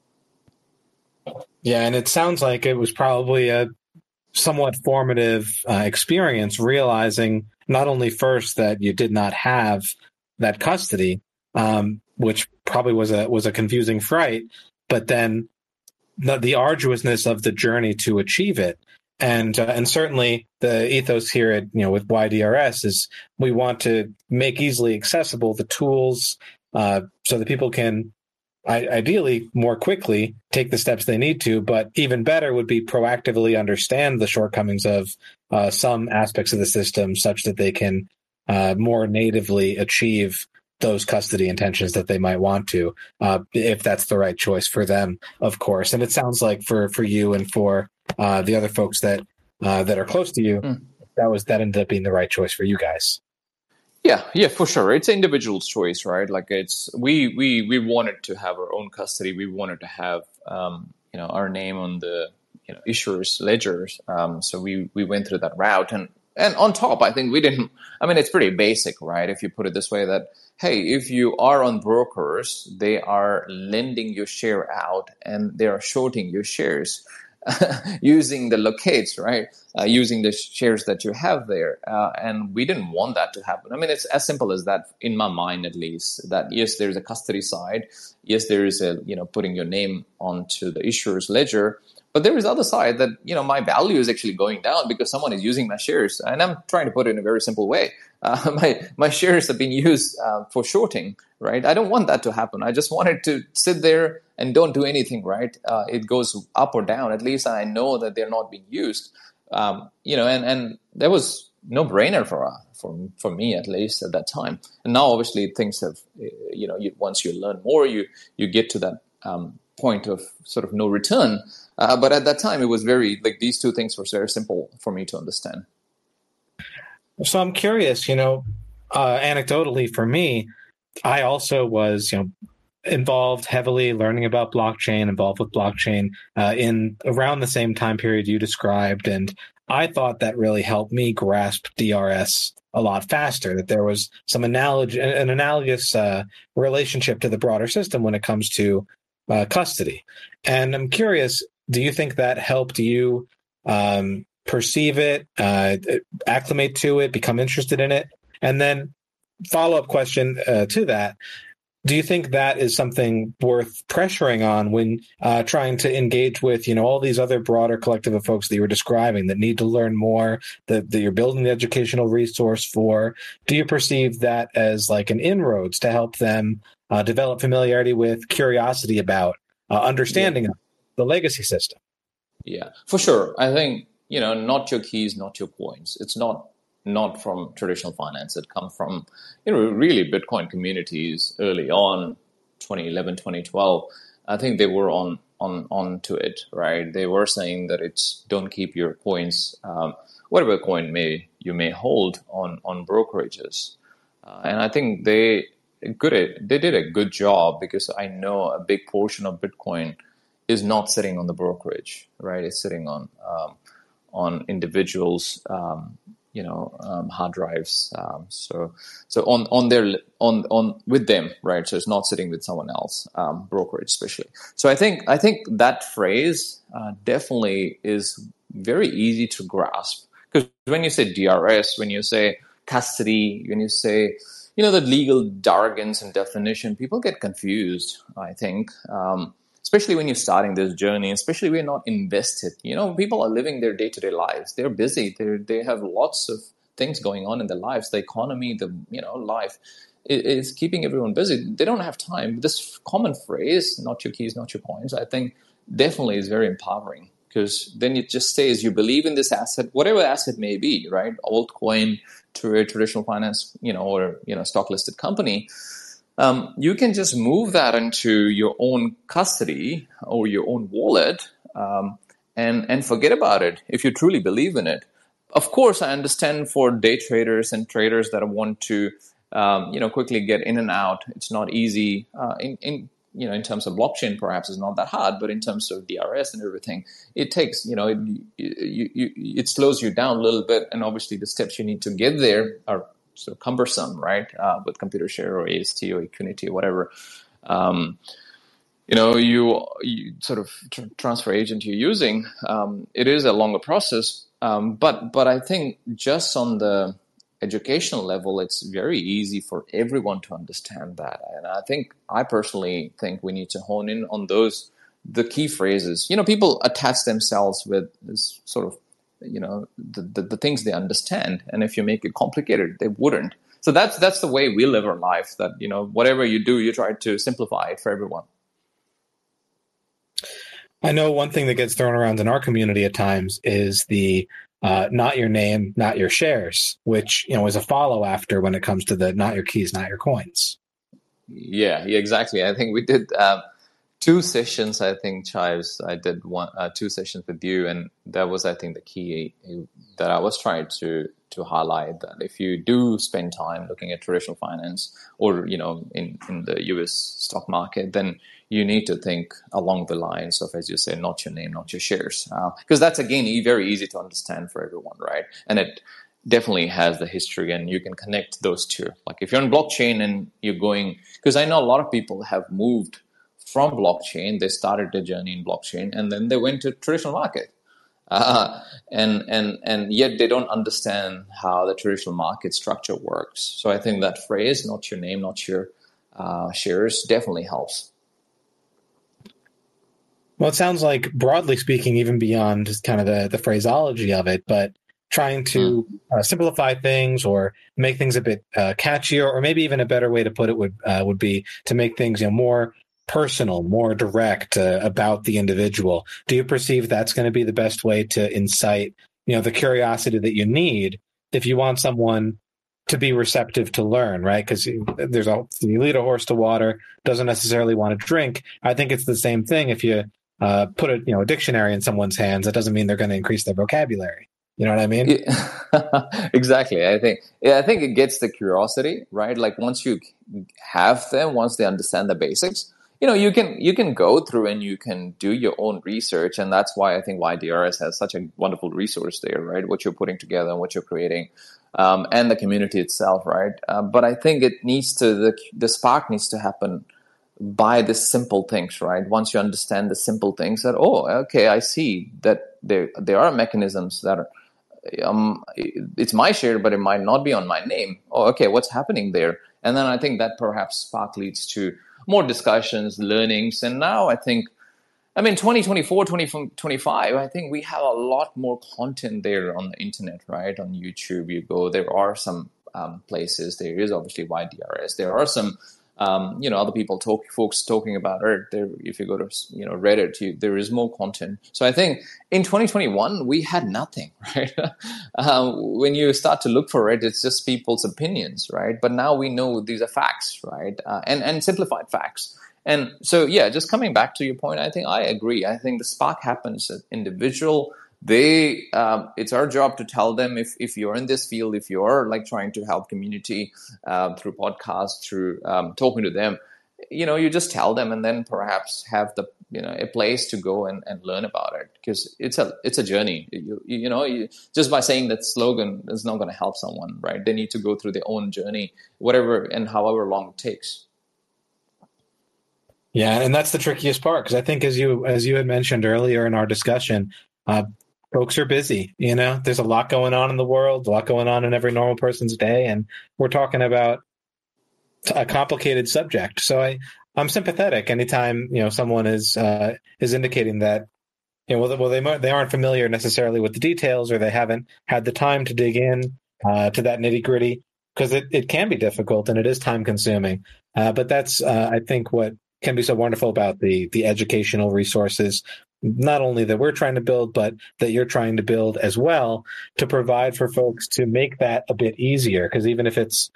Yeah, and it sounds like it was probably a somewhat formative experience, realizing not only first that you did not have that custody, which probably was a confusing fright, but then the arduousness of the journey to achieve it. And certainly the ethos here at with YDRS is we want to make easily accessible the tools so that people can ideally more quickly take the steps they need to, but even better would be proactively understand the shortcomings of some aspects of the system such that they can more natively achieve those custody intentions that they might want to, if that's the right choice for them, of course. And it sounds like for you and for the other folks that are close to you, that ended up being the right choice for you guys. Yeah, for sure. It's an individual's choice, right? Like we wanted to have our own custody. We wanted to have our name on the issuers ledgers. So we went through that route, and on top, I think we didn't. I mean, it's pretty basic, right? If you put it this way, that hey, if you are on brokers, they are lending your share out and they are shorting your shares. Using the locates, right? Using the shares that you have there. And we didn't want that to happen. I mean, it's as simple as that in my mind, at least, that yes, there's a custody side. Yes, there is a, putting your name onto the issuer's ledger. But there is other side that, my value is actually going down because someone is using my shares. And I'm trying to put it in a very simple way. My shares have been used for shorting, right? I don't want that to happen. I just want it to sit there and don't do anything, right? It goes up or down. At least I know that they're not being used. And there was no brainer for me, at least at that time. And now, obviously, things have, once you learn more, you get to that point of sort of no return. But at that time, it was these two things were very simple for me to understand. So I'm curious, anecdotally for me, I also was, involved heavily learning about blockchain, involved with blockchain in around the same time period you described. And I thought that really helped me grasp DRS a lot faster, that there was an analogous relationship to the broader system when it comes to custody. And I'm curious, do you think that helped you perceive it, acclimate to it, become interested in it? And then follow-up question to that, do you think that is something worth pressuring on when trying to engage with, all these other broader collective of folks that you were describing that need to learn more, that you're building the educational resource for? Do you perceive that as like an inroads to help them develop familiarity with, curiosity about, understanding of the legacy system? Yeah, for sure. I think, not your keys, not your coins. It's not from traditional finance. It comes from, really Bitcoin communities early on, 2011, 2012. I think they were on to it, right? They were saying that it's don't keep your coins, whatever coin you may hold on brokerages. And I think they did a good job, because I know a big portion of Bitcoin is not sitting on the brokerage, right? It's sitting on individuals, hard drives. So on their on with them, right? So it's not sitting with someone else, brokerage especially. So I think that phrase definitely is very easy to grasp, because when you say DRS, when you say custody, when you say the legal jargons and definition, people get confused, I think. Especially when you're starting this journey, especially when you're not invested. People are living their day-to-day lives. They're busy. They have lots of things going on in their lives. The economy, life is keeping everyone busy. They don't have time. This common phrase, not your keys, not your coins, I think definitely is very empowering, because then it just says you believe in this asset, whatever asset may be, right? Altcoin to a traditional finance, or stock listed company. You can just move that into your own custody or your own wallet, and forget about it if you truly believe in it. Of course, I understand for day traders and traders that want to, quickly get in and out. It's not easy. In terms of blockchain, perhaps it's not that hard, but in terms of DRS and everything, it takes, it slows you down a little bit, and obviously the steps you need to get there are so cumbersome, right? With Computershare or AST or Equinity or whatever. You sort of transfer agent you're using. It is a longer process, but I think just on the educational level, it's very easy for everyone to understand that. And I personally think we need to hone in on the key phrases. People attach themselves with this sort of, the things they understand. And if you make it complicated, they wouldn't. So that's the way we live our life, that, whatever you do, you try to simplify it for everyone. I know one thing that gets thrown around in our community at times is the not your name, not your shares, which, is a follow after when it comes to the not your keys, not your coins. Yeah, exactly. I think we did 2 sessions, I think, Chives. I did 2 sessions with you, and that was, I think, the key that I was trying to highlight, that if you do spend time looking at traditional finance or, in the US stock market, then you need to think along the lines of, as you say, not your name, not your shares. Because that's, again, very easy to understand for everyone, right? And it definitely has the history, and you can connect those two. Like if you're on blockchain and you're going, because I know a lot of people have moved from blockchain, they started their journey in blockchain, and then they went to traditional market. And yet they don't understand how the traditional market structure works. So I think that phrase, not your name, not your shares, definitely helps. Well, it sounds like, broadly speaking, even beyond just kind of the phraseology of it, but trying to simplify things or make things a bit catchier, or maybe even a better way to put it would be to make things more personal, more direct about the individual. Do you perceive that's going to be the best way to incite, the curiosity that you need if you want someone to be receptive to learn, right? Because you lead a horse to water, doesn't necessarily want to drink. I think it's the same thing. If you put a dictionary in someone's hands, that doesn't mean they're going to increase their vocabulary. You know what I mean? Yeah. Exactly. I think it gets the curiosity, right? Like once you have them, once they understand the basics, you can go through and you can do your own research. And that's why I think YDRS has such a wonderful resource there, right? What you're putting together and what you're creating, and the community itself, right? But I think it needs to, the spark needs to happen by the simple things, right? Once you understand the simple things, that, okay, I see that there are mechanisms that are, it's my share, but it might not be on my name. Okay, what's happening there? And then I think that perhaps spark leads to more discussions, learnings. And now I think, 2024, 2025, I think we have a lot more content there on the internet, right? On YouTube, you go, there are some places. There is obviously YDRS. There are some, other folks talking about it. There, if you go to, Reddit, there is more content. So I think in 2021, we had nothing, right? When you start to look for it, it's just people's opinions, right? But now we know these are facts, right? And simplified facts. And so, just coming back to your point, I think I agree. I think the spark happens at individual. It's our job to tell them, if you're in this field, if you're like trying to help community through podcasts, through talking to them, you just tell them, and then perhaps have a place to go and learn about it, because it's a journey. Just by saying that slogan is not going to help someone, right? They need to go through their own journey, whatever and however long it takes. Yeah, and that's the trickiest part, because I think as you had mentioned earlier in our discussion, folks are busy. There's a lot going on in the world, a lot going on in every normal person's day, and we're talking about a complicated subject. So I'm sympathetic anytime someone is indicating that they aren't familiar necessarily with the details, or they haven't had the time to dig in to that nitty gritty, because it can be difficult and it is time consuming. But that's I think what can be so wonderful about the educational resources, not only that we're trying to build, but that you're trying to build as well, to provide for folks to make that a bit easier. Because even if it's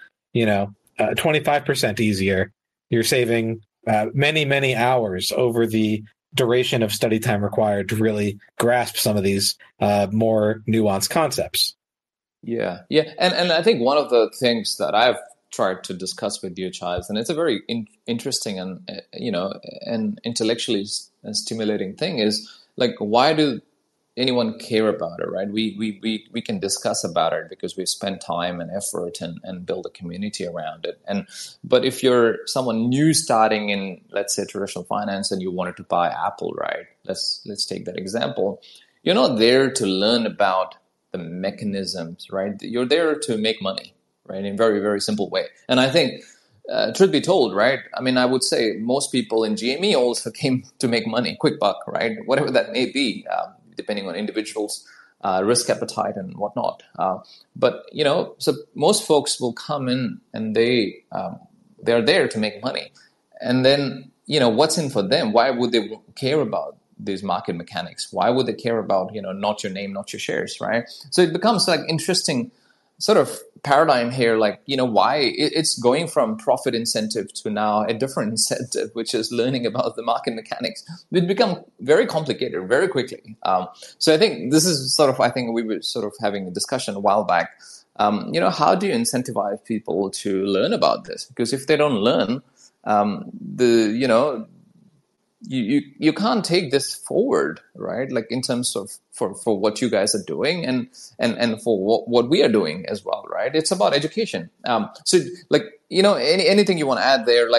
25% easier, you're saving many, many hours over the duration of study time required to really grasp some of these more nuanced concepts. Yeah. And I think one of the things that I've tried to discuss with you, Chaz, and it's a very interesting and and intellectually stimulating thing, is like, why do anyone care about it, right? We can discuss about it because we've spent time and effort and build a community around it. But if you're someone new starting in, let's say, traditional finance, and you wanted to buy Apple, right? Let's take that example. You're not there to learn about the mechanisms, right? You're there to make money, right? In a very, very simple way. And I think, truth be told, right? I mean, I would say most people in GME also came to make money, quick buck, right? Whatever that may be, depending on individuals' risk appetite and whatnot. But so most folks will come in and they're there to make money. And then, what's in for them? Why would they care about these market mechanics? Why would they care about, not your name, not your shares, right? So it becomes like interesting sort of paradigm here, like, why it's going from profit incentive to now a different incentive, which is learning about the market mechanics. It become very complicated very quickly. So I think this is sort of, I think we were sort of having a discussion a while back. How do you incentivize people to learn about this? Because if they don't learn, you can't take this forward, right? Like in terms of for what you guys are doing and for what we are doing as well, right? It's about education. So like, anything you want to add there, like,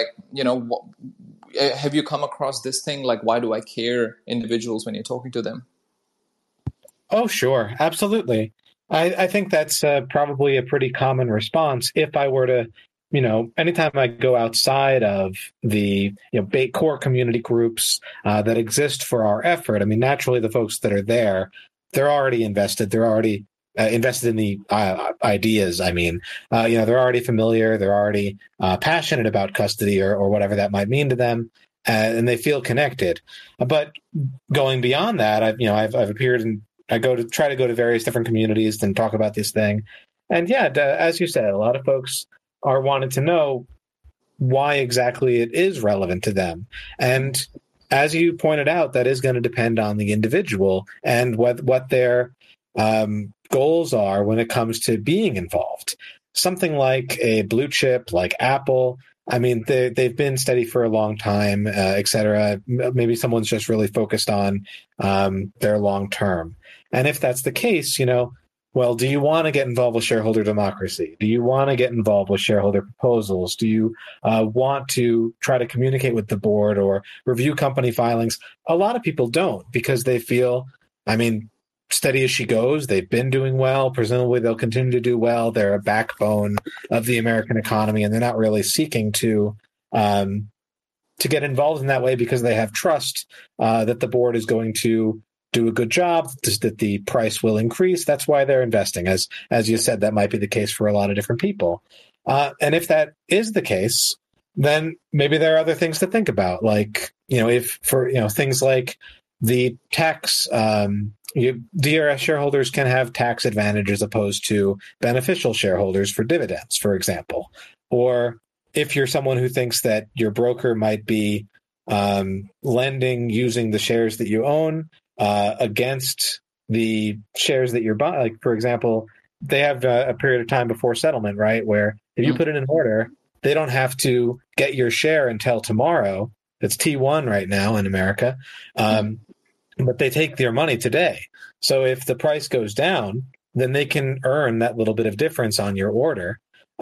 have you come across this thing? Like, why do I care individuals when you're talking to them? Oh, sure. Absolutely. I think that's probably a pretty common response. If I were to, anytime I go outside of the core community groups that exist for our effort, I mean, naturally, the folks that are there, they're already invested. They're already invested in the ideas. I mean, they're already familiar. They're already passionate about custody or whatever that might mean to them, and they feel connected. But going beyond that, I've appeared and I try to go to various different communities and talk about this thing. And yeah, as you said, a lot of folks are wanting to know why exactly it is relevant to them. And as you pointed out, that is going to depend on the individual and what their goals are when it comes to being involved. Something like a blue chip like Apple, I mean, they've been steady for a long time, et cetera. Maybe someone's just really focused on their long term. And if that's the case, well, do you want to get involved with shareholder democracy? Do you want to get involved with shareholder proposals? Do you want to try to communicate with the board or review company filings? A lot of people don't, because they feel, I mean, steady as she goes. They've been doing well. Presumably they'll continue to do well. They're a backbone of the American economy, and they're not really seeking to get involved in that way because they have trust that the board is going to do a good job, that the price will increase. That's why they're investing. As you said, that might be the case for a lot of different people. And if that is the case, then maybe there are other things to think about. Like, if for, things like the tax, DRS shareholders can have tax advantages opposed to beneficial shareholders for dividends, for example. Or if you're someone who thinks that your broker might be lending using the shares that you own against the shares that you're buying. Like, for example, they have a period of time before settlement, right? Where if you put in an order, they don't have to get your share until tomorrow. It's T1 right now in America. But they take their money today. So if the price goes down, then they can earn that little bit of difference on your order.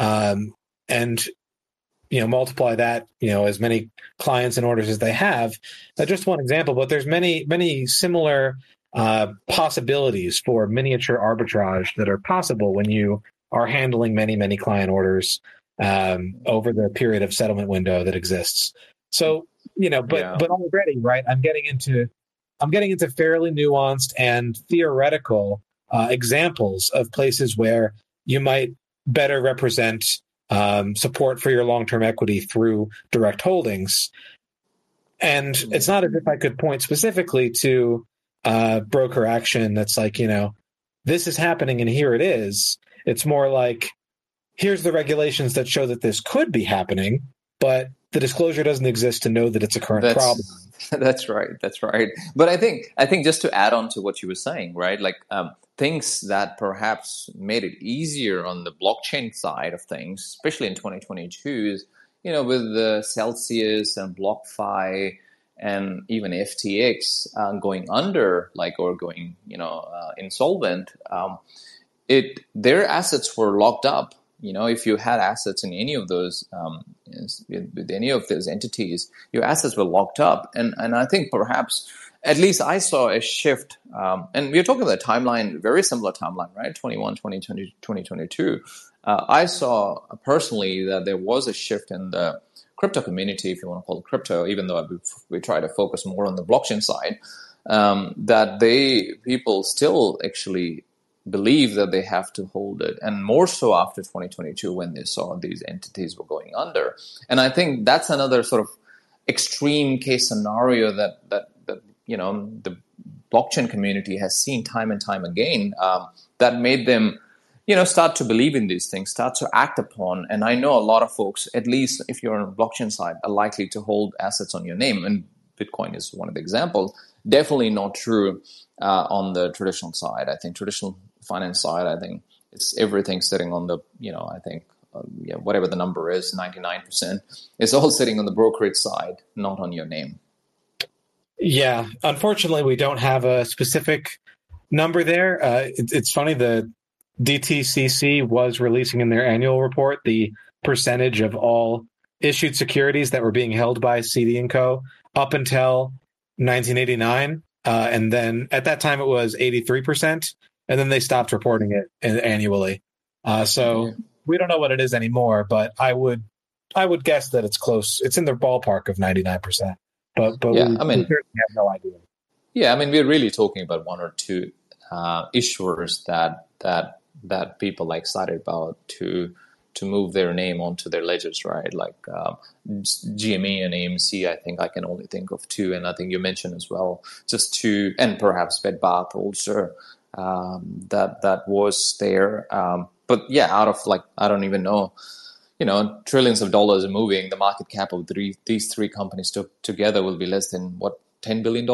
And multiply that, as many clients and orders as they have. That's just one example, but there's many similar possibilities for miniature arbitrage that are possible when you are handling many client orders over the period of settlement window that exists. So, but already, right, I'm getting into fairly nuanced and theoretical examples of places where you might better represent support for your long-term equity through direct holdings. And it's not as if I could point specifically to broker action that's like, this is happening and here it is. It's more like, here's the regulations that show that this could be happening, but the disclosure doesn't exist to know that it's a current problem. That's right. But I think just to add on to what you were saying, right? Like things that perhaps made it easier on the blockchain side of things, especially in 2022, is with the Celsius and BlockFi and even FTX going under, or going insolvent. Their assets were locked up. If you had assets in any of those, with any of those entities, your assets were locked up. And I think perhaps, at least I saw a shift. And we're talking about a timeline, very similar timeline, right? 2020, 2022. I saw personally that there was a shift in the crypto community, if you want to call it crypto, even though we try to focus more on the blockchain side, that people still actually believe that they have to hold it, and more so after 2022 when they saw these entities were going under. And I think that's another sort of extreme case scenario that the blockchain community has seen time and time again, that made them start to believe in these things, start to act upon. And I know a lot of folks, at least if you're on the blockchain side, are likely to hold assets on your name, and Bitcoin is one of the examples. Definitely not true on the traditional side. I think traditional finance side, I think it's everything sitting on the, I think, whatever the number is, 99%, it's all sitting on the brokerage side, not on your name. Yeah, unfortunately, we don't have a specific number there. It's funny, the DTCC was releasing in their annual report the percentage of all issued securities that were being held by CD & Co. up until 1989. And then at that time, it was 83%. And then they stopped reporting it annually. So we don't know what it is anymore, but I would guess that it's close. It's in the ballpark of 99%. But we certainly have no idea. Yeah, we're really talking about one or two issuers that people excited about to move their name onto their ledgers, right? Like GME and AMC, I think I can only think of two, and I think you mentioned as well, just two, and perhaps Bed Bath also. That was there. But yeah, out of I don't even know, trillions of dollars are moving. The market cap of these three companies together will be less than $10 billion.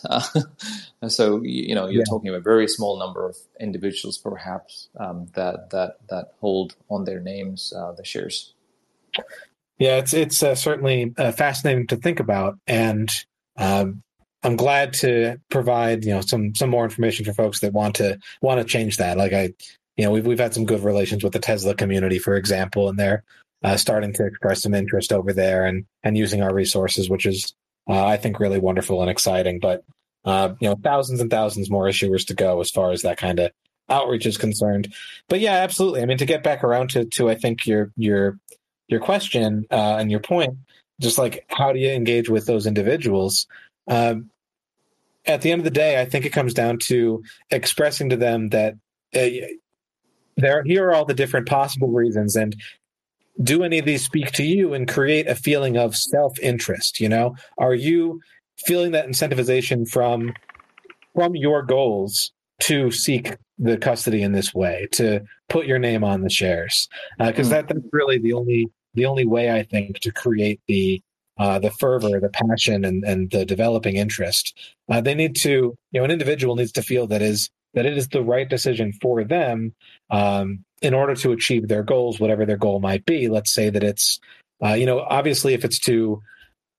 So, you're talking about a very small number of individuals, perhaps, that hold on their names the shares. Yeah, it's certainly fascinating to think about, and I'm glad to provide some more information for folks that want to change that. We've had some good relations with the Tesla community, for example, and they're starting to express some interest over there and using our resources, which is I think really wonderful and exciting. But thousands and thousands more issuers to go as far as that kind of outreach is concerned. But yeah, absolutely. To get back around to I think your question and your point, just like how do you engage with those individuals? At the end of the day, I think it comes down to expressing to them that here are all the different possible reasons, and do any of these speak to you and create a feeling of self-interest? Are you feeling that incentivization from your goals to seek the custody in this way, to put your name on the shares? Because that's really the only way, I think, to create the fervor, the passion, and the developing interest. They need to, an individual needs to feel that it is the right decision for them in order to achieve their goals, whatever their goal might be. Let's say that it's, obviously if it's to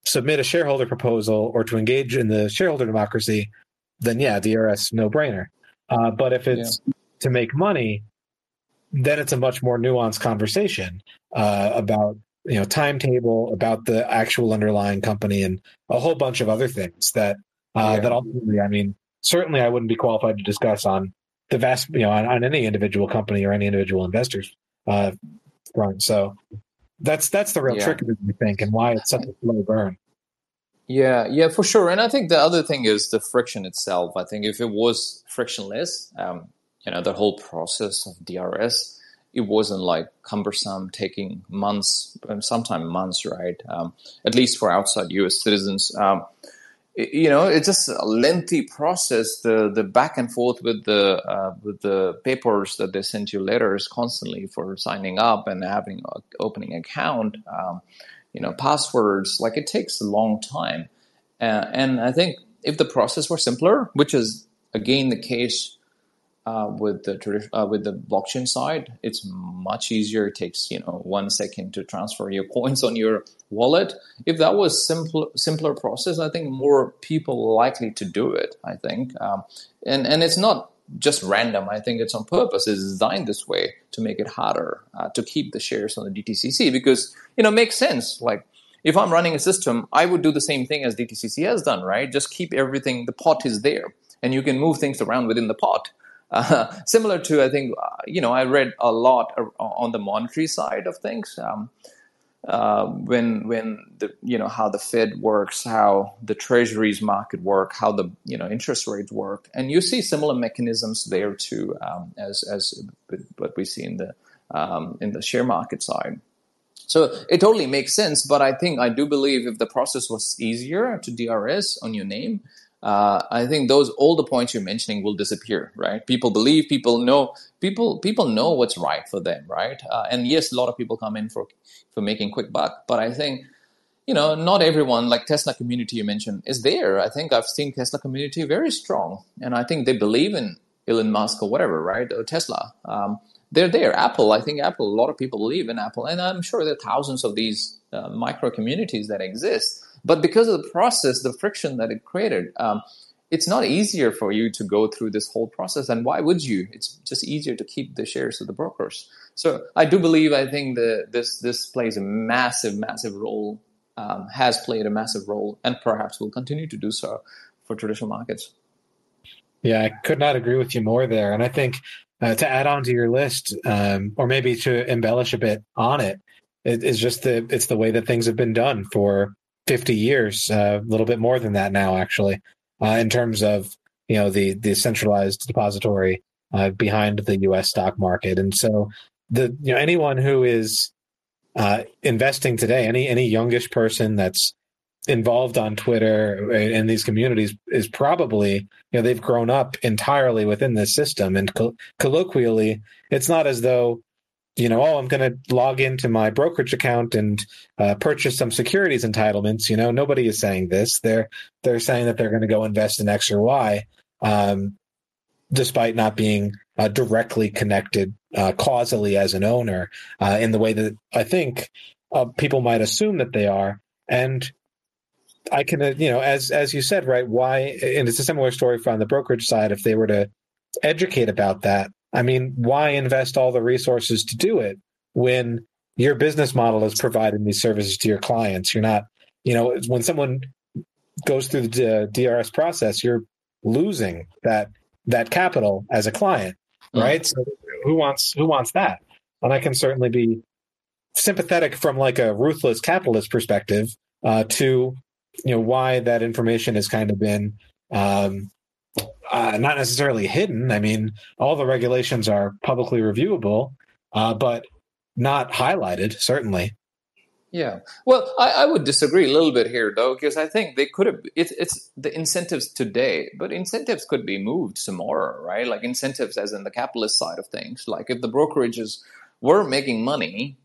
submit a shareholder proposal or to engage in the shareholder democracy, then yeah, DRS no brainer. But if it's to make money, then it's a much more nuanced conversation about timetable, about the actual underlying company, and a whole bunch of other things that that ultimately, I mean, certainly I wouldn't be qualified to discuss on the vast, on any individual company or any individual investors front. So that's the real trick of it, I think, and why it's such a slow burn. Yeah, for sure. And I think the other thing is the friction itself. I think if it was frictionless, the whole process of DRS, it wasn't like cumbersome, taking months, sometimes months, right? At least for outside U.S. citizens. It's just a lengthy process. The back and forth with the papers that they send you letters constantly for signing up and having opening account. Passwords, like it takes a long time. And I think if the process were simpler, which is again the case with the blockchain side, it's much easier. It takes 1 second to transfer your coins on your wallet. If that was simpler process, I think more people are likely to do it. I think, and it's not just random. I think it's on purpose. It's designed this way to make it harder to keep the shares on the DTCC because it makes sense. Like if I'm running a system, I would do the same thing as DTCC has done, right? Just keep everything. The pot is there, and you can move things around within the pot. Similar to, I think, I read a lot on the monetary side of things. When the how the Fed works, how the Treasuries market work, how the interest rates work, and you see similar mechanisms there too, as what we see in the share market side. So it totally makes sense, but I do believe if the process was easier to DRS on your name, I think all the points you're mentioning will disappear, right? People believe, people know what's right for them, right? And yes, a lot of people come in for making quick buck, but I think, not everyone, like Tesla community you mentioned, is there. I think I've seen Tesla community very strong, and I think they believe in Elon Musk or whatever, right? Or Tesla. They're there. Apple, I think Apple, a lot of people believe in Apple, and I'm sure there are thousands of these micro communities that exist. But because of the process, the friction that it created, it's not easier for you to go through this whole process. And why would you? It's just easier to keep the shares of the brokers. So I do believe, I think this plays a massive, massive role, has played a massive role, and perhaps will continue to do so for traditional markets. Yeah, I could not agree with you more there. And I think to add on to your list, or maybe to embellish a bit on it, it's just it's the way that things have been done for 50 years, a little bit more than that now, actually, in terms of the centralized depository behind the U.S. stock market. And so anyone who is investing today, any youngish person that's involved on Twitter in these communities is probably they've grown up entirely within this system. And colloquially, it's not as though I'm going to log into my brokerage account and purchase some securities entitlements. Nobody is saying this. They're saying that they're going to go invest in X or Y, despite not being directly connected causally as an owner in the way that I think people might assume that they are. And I can, as you said, right? Why? And it's a similar story from the brokerage side. If they were to educate about that, I mean, why invest all the resources to do it when your business model is providing these services to your clients? You're not, when someone goes through the DRS process, you're losing that capital as a client, right? So who wants that? And I can certainly be sympathetic from like a ruthless capitalist perspective to why that information has kind of been not necessarily hidden. I mean, all the regulations are publicly reviewable, but not highlighted, certainly. Yeah. Well, I would disagree a little bit here, though, because I think they could have, it's the incentives today, but incentives could be moved tomorrow, right? Like incentives as in the capitalist side of things. Like if the brokerages were making money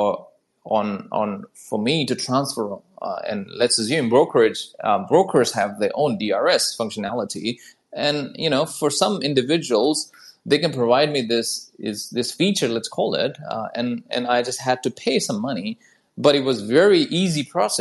on for me to transfer, and let's assume brokers have their own DRS functionality. And, for some individuals, they can provide me this feature, let's call it, and I just had to pay some money. But it was very easy process.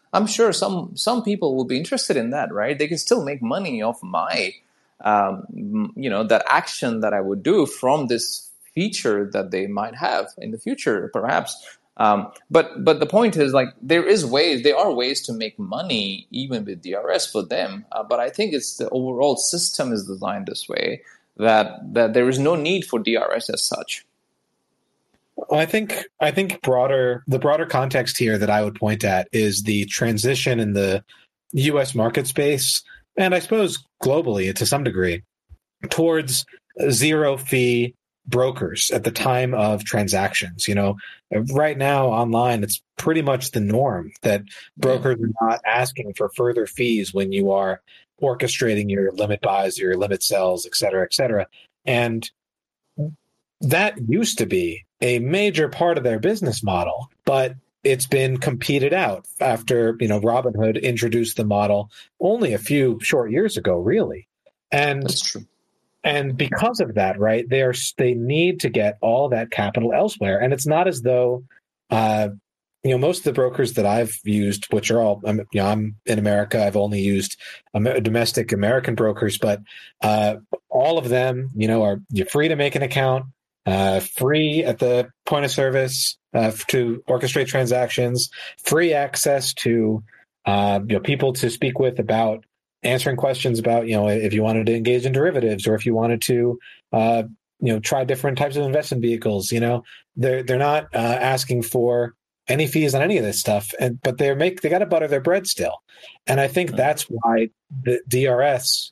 I'm sure some people will be interested in that, right? They can still make money off my, that action that I would do from this feature that they might have in the future, perhaps. But the point is, like, there are ways to make money even with DRS for them. But I think it's the overall system is designed this way that there is no need for DRS as such. Well, I think the broader context here that I would point at is the transition in the U.S. market space, and I suppose globally to some degree, towards zero fee brokers at the time of transactions. Right now online, it's pretty much the norm that brokers are not asking for further fees when you are orchestrating your limit buys, your limit sells, et cetera, et cetera. And that used to be a major part of their business model, but it's been competed out after, Robinhood introduced the model only a few short years ago, really. And that's true. And because of that, right, they need to get all that capital elsewhere. And it's not as though, most of the brokers that I've used, which are all, I'm in America, I've only used domestic American brokers, but all of them, you're free to make an account, free at the point of service to orchestrate transactions, free access to people to speak with about answering questions about, if you wanted to engage in derivatives or if you wanted to, try different types of investment vehicles. They're not asking for any fees on any of this stuff, but they got to butter their bread still, and I think that's why the DRS.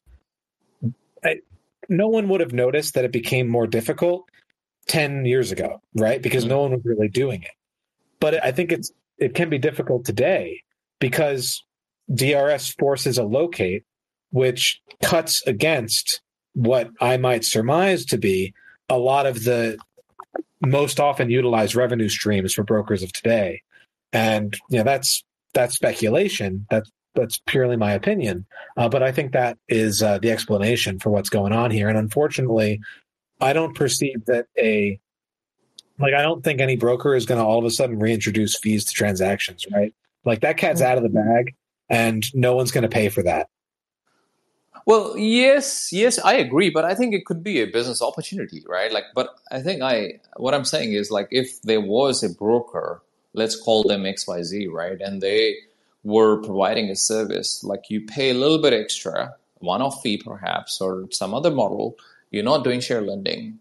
No one would have noticed that it became more difficult 10 years ago, right? Because no one was really doing it. But I think it can be difficult today because DRS forces a locate, which cuts against what I might surmise to be a lot of the most often utilized revenue streams for brokers of today. And that's speculation. That's purely my opinion. But I think that is the explanation for what's going on here. And unfortunately, I don't perceive that I don't think any broker is going to all of a sudden reintroduce fees to transactions, right? Like that cat's out of the bag and no one's going to pay for that. Well, yes, I agree, but I think it could be a business opportunity, right? But I think what I'm saying is, if there was a broker, let's call them XYZ, right? And they were providing a service, you pay a little bit extra, one-off fee perhaps, or some other model, you're not doing share lending.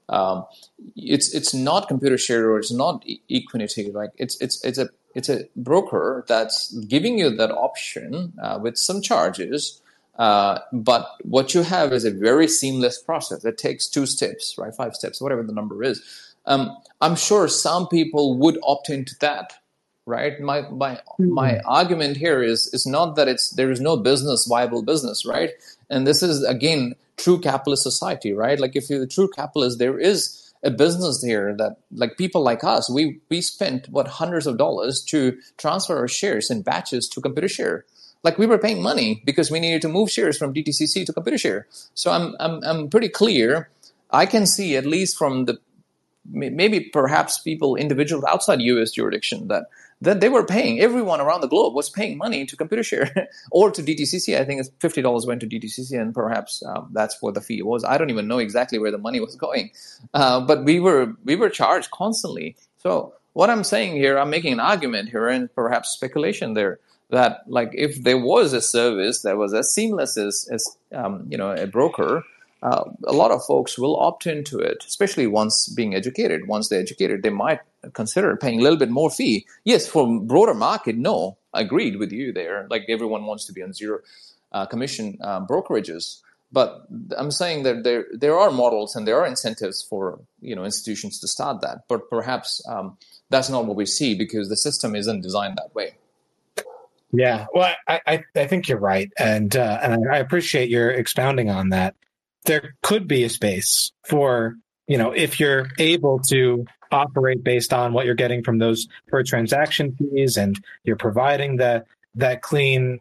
It's not computer share or it's not Equinity. It's a broker that's giving you that option with some charges. But what you have is a very seamless process. It takes 2 steps, right? 5 steps, whatever the number is. I'm sure some people would opt into that, right? My argument here is not that there is no viable business, right? And this is again true capitalist society, right? If you're a true capitalist, there is a business there that people like us, we spent hundreds of dollars to transfer our shares in batches to ComputerShare. We were paying money because we needed to move shares from DTCC to ComputerShare. So I'm pretty clear. I can see, at least from maybe perhaps individuals outside U.S. jurisdiction, that they were paying. Everyone around the globe was paying money to ComputerShare or to DTCC. I think it's $50 went to DTCC, and perhaps that's what the fee was. I don't even know exactly where the money was going, but we were charged constantly. So what I'm saying here, I'm making an argument here, and perhaps speculation there, that if there was a service that was as seamless as a broker, a lot of folks will opt into it, especially once being educated. Once they're educated, they might consider paying a little bit more fee. Yes, for broader market, no, I agreed with you there. Everyone wants to be on zero commission brokerages. But I'm saying that there are models and there are incentives for institutions to start that. But perhaps that's not what we see because the system isn't designed that way. Yeah, well, I think you're right, and I appreciate your expounding on that. There could be a space for, if you're able to operate based on what you're getting from those per transaction fees, and you're providing that clean,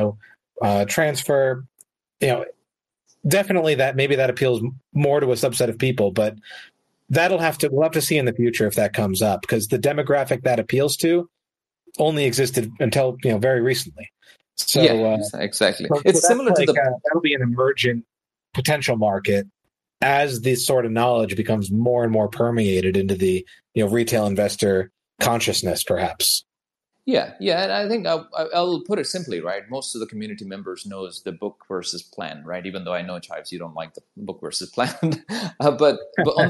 transfer. Definitely maybe that appeals more to a subset of people, but we'll have to see in the future if that comes up, because the demographic that appeals to only existed until very recently. Yeah, So, exactly. so It's that's similar to like the that'll be an emergent potential market as this sort of knowledge becomes more and more permeated into the retail investor consciousness, perhaps. Yeah, and I think I'll put it simply, right? Most of the community members knows the book versus plan, right? Even though I know, Chives, you don't like the book versus plan, but on the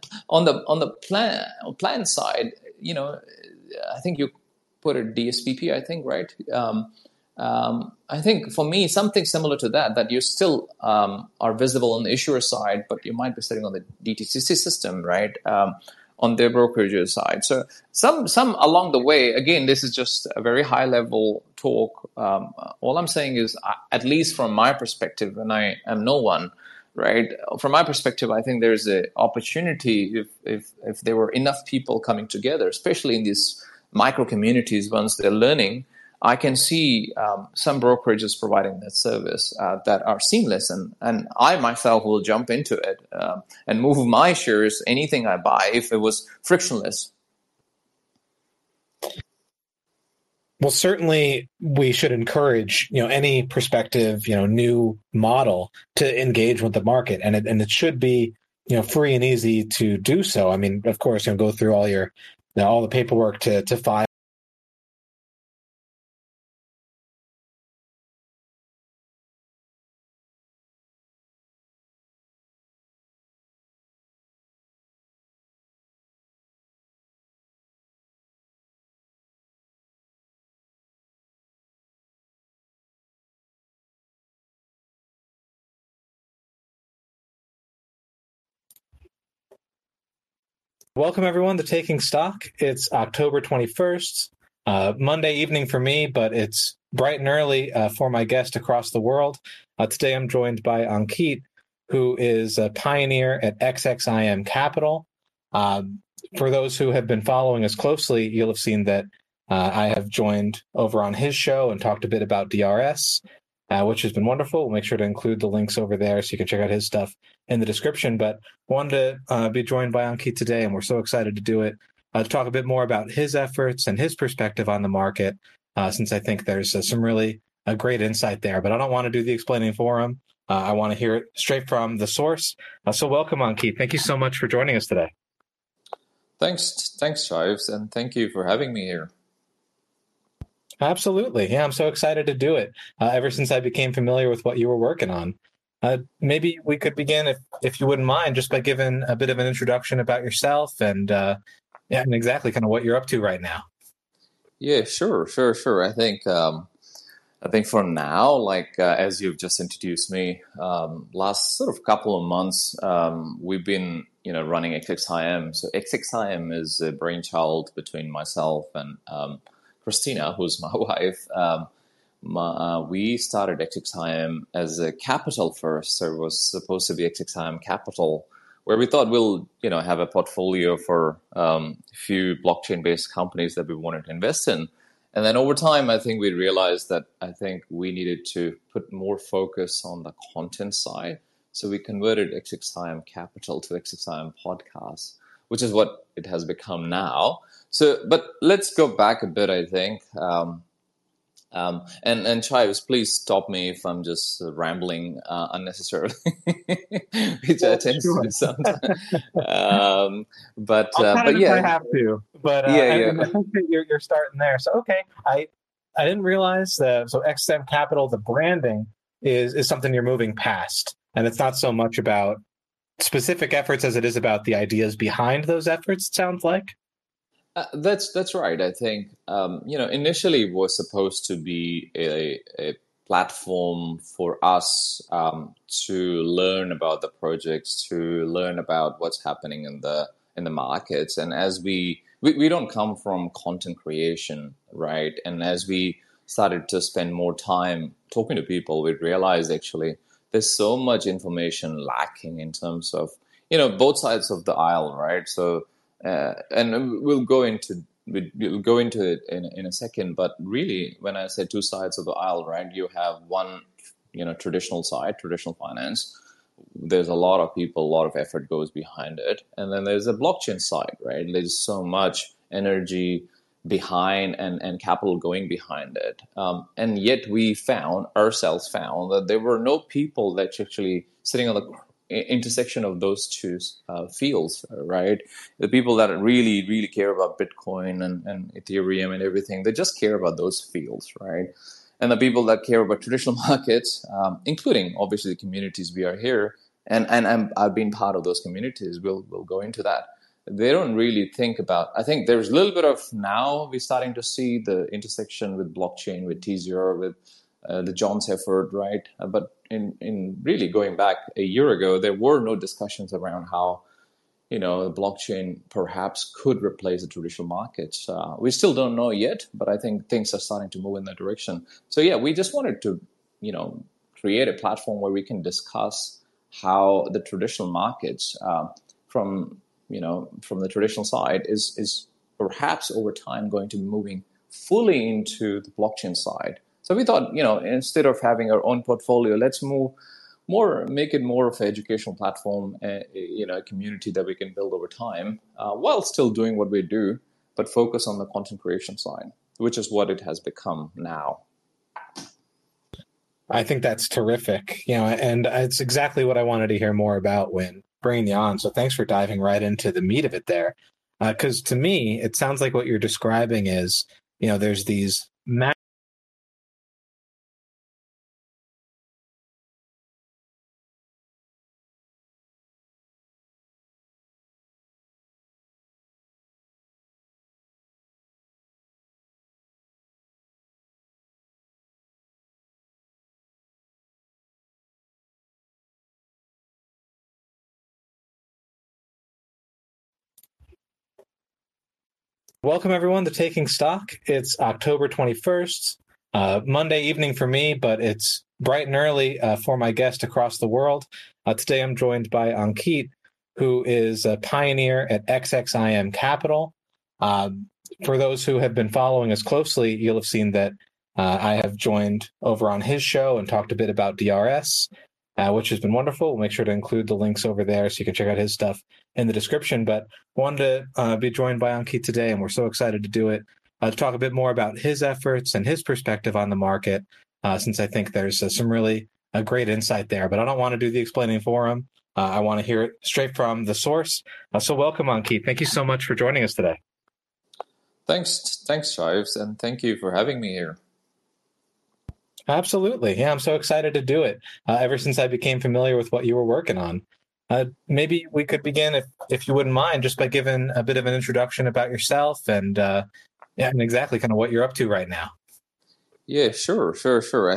plan side, I think you put it DSPP, I think, right? I think for me, something similar to that you still are visible on the issuer side, but you might be sitting on the DTCC system, right? On their brokerage side. So some along the way, again, this is just a very high level talk. All I'm saying is, at least from my perspective, and I am no one, right? From my perspective, I think there's an opportunity if there were enough people coming together, especially in these micro communities, once they're learning. I can see some brokerages providing that service that are seamless, and I myself will jump into it and move my shares, anything I buy, if it was frictionless. Well, certainly we should encourage any prospective new model to engage with the market, and it should be free and easy to do so. I mean, of course, go through all the paperwork to file. Welcome, everyone, to Taking Stock. It's October 21st, Monday evening for me, but it's bright and early for my guest across the world. Today I'm joined by Ankit, who is a pioneer at XXIM Capital. For those who have been following us closely, you'll have seen that I have joined over on his show and talked a bit about DRS, which has been wonderful. We'll make sure to include the links over there so you can check out his stuff in the description. But wanted to be joined by Ankit today, and we're so excited to do it, to talk a bit more about his efforts and his perspective on the market, since I think there's some really great insight there. But I don't want to do the explaining for him. I want to hear it straight from the source. So welcome, Ankit. Thank you so much for joining us today. Thanks, Chives, and thank you for having me here. Absolutely. Yeah, I'm so excited to do it. Ever since I became familiar with what you were working on. Maybe we could begin, if you wouldn't mind, just by giving a bit of an introduction about yourself and exactly kind of what you're up to right now. Yeah, sure. I think for now, like as you've just introduced me, last sort of couple of months, we've been running XXIM. So XXIM is a brainchild between myself and Christina, who's my wife. We started XXIM as a capital first. So it was supposed to be XXIM Capital, where we thought we'll have a portfolio for a few blockchain-based companies that we wanted to invest in. And then over time, I think we realized that I think we needed to put more focus on the content side. So we converted XXIM Capital to XXIM Podcast, which is what it has become now. So, but let's go back a bit, I think. And Chives, please stop me if I'm just rambling unnecessarily, which I tend to do sometimes. But yeah, I have to. But yeah. I think that you're starting there. So okay, I didn't realize that. So XM Capital, the branding is something you're moving past, and it's not so much about specific efforts as it is about the ideas behind those efforts. It sounds like. That's right. I think initially it was supposed to be a platform for us to learn about the projects, to learn about what's happening in the markets, and as we don't come from content creation, right? And as we started to spend more time talking to people, we realized actually there's so much information lacking in terms of both sides of the aisle, right? So. And we'll go into it in a second. But really, when I say two sides of the aisle, right, you have one, traditional side, traditional finance. There's a lot of people, a lot of effort goes behind it, and then there's a blockchain side, right? There's so much energy, behind and capital going behind it. And yet we ourselves found that there were no people that actually sitting on the intersection of those two fields, right? The people that really, really care about Bitcoin and Ethereum and everything, they just care about those fields, right? And the people that care about traditional markets, including obviously the communities we are here, and I've been part of those communities. We'll go into that. They don't really think about. I think there's a little bit of now we're starting to see the intersection with blockchain, with T0, with the John's effort, right? But in really going back a year ago, there were no discussions around how the blockchain perhaps could replace the traditional markets. We still don't know yet, but I think things are starting to move in that direction. So yeah, we just wanted to create a platform where we can discuss how the traditional markets from the traditional side is perhaps over time going to be moving fully into the blockchain side. So we thought, instead of having our own portfolio, let's make it more of an educational platform, a community that we can build over time, while still doing what we do, but focus on the content creation side, which is what it has become now. I think that's terrific, and it's exactly what I wanted to hear more about when bringing you on. So thanks for diving right into the meat of it there. Because to me, it sounds like what you're describing is, there's these Welcome, everyone, to Taking Stock. It's October 21st, Monday evening for me, but it's bright and early for my guest across the world. Today, I'm joined by Ankit, who is a pioneer at XXIM Capital. For those who have been following us closely, you'll have seen that I have joined over on his show and talked a bit about DRS, which has been wonderful. We'll make sure to include the links over there so you can check out his stuff in the description. But wanted to be joined by Ankit today, and we're so excited to do it, to talk a bit more about his efforts and his perspective on the market, since I think there's some really great insight there. But I don't want to do the explaining for him. I want to hear it straight from the source. So welcome, Ankit. Thank you so much for joining us today. Thanks, Shives, and thank you for having me here. Absolutely. Yeah, I'm so excited to do it. Ever since I became familiar with what you were working on. Maybe we could begin, if you wouldn't mind, just by giving a bit of an introduction about yourself and exactly kind of what you're up to right now. Yeah, sure. I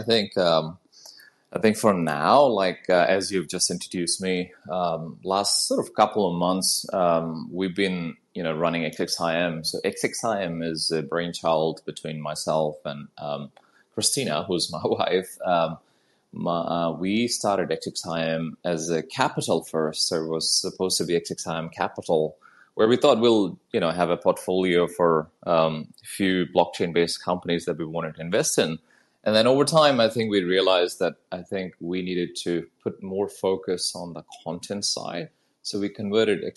think for now, like as you've just introduced me, last sort of couple of months, we've been running XXIM. So XXIM is a brainchild between myself and Christina, who's my wife. We started XXIM as a capital first. So it was supposed to be XXIM Capital, where we thought we'll have a portfolio for a few blockchain-based companies that we wanted to invest in. And then over time, I think we realized that we needed to put more focus on the content side. So we converted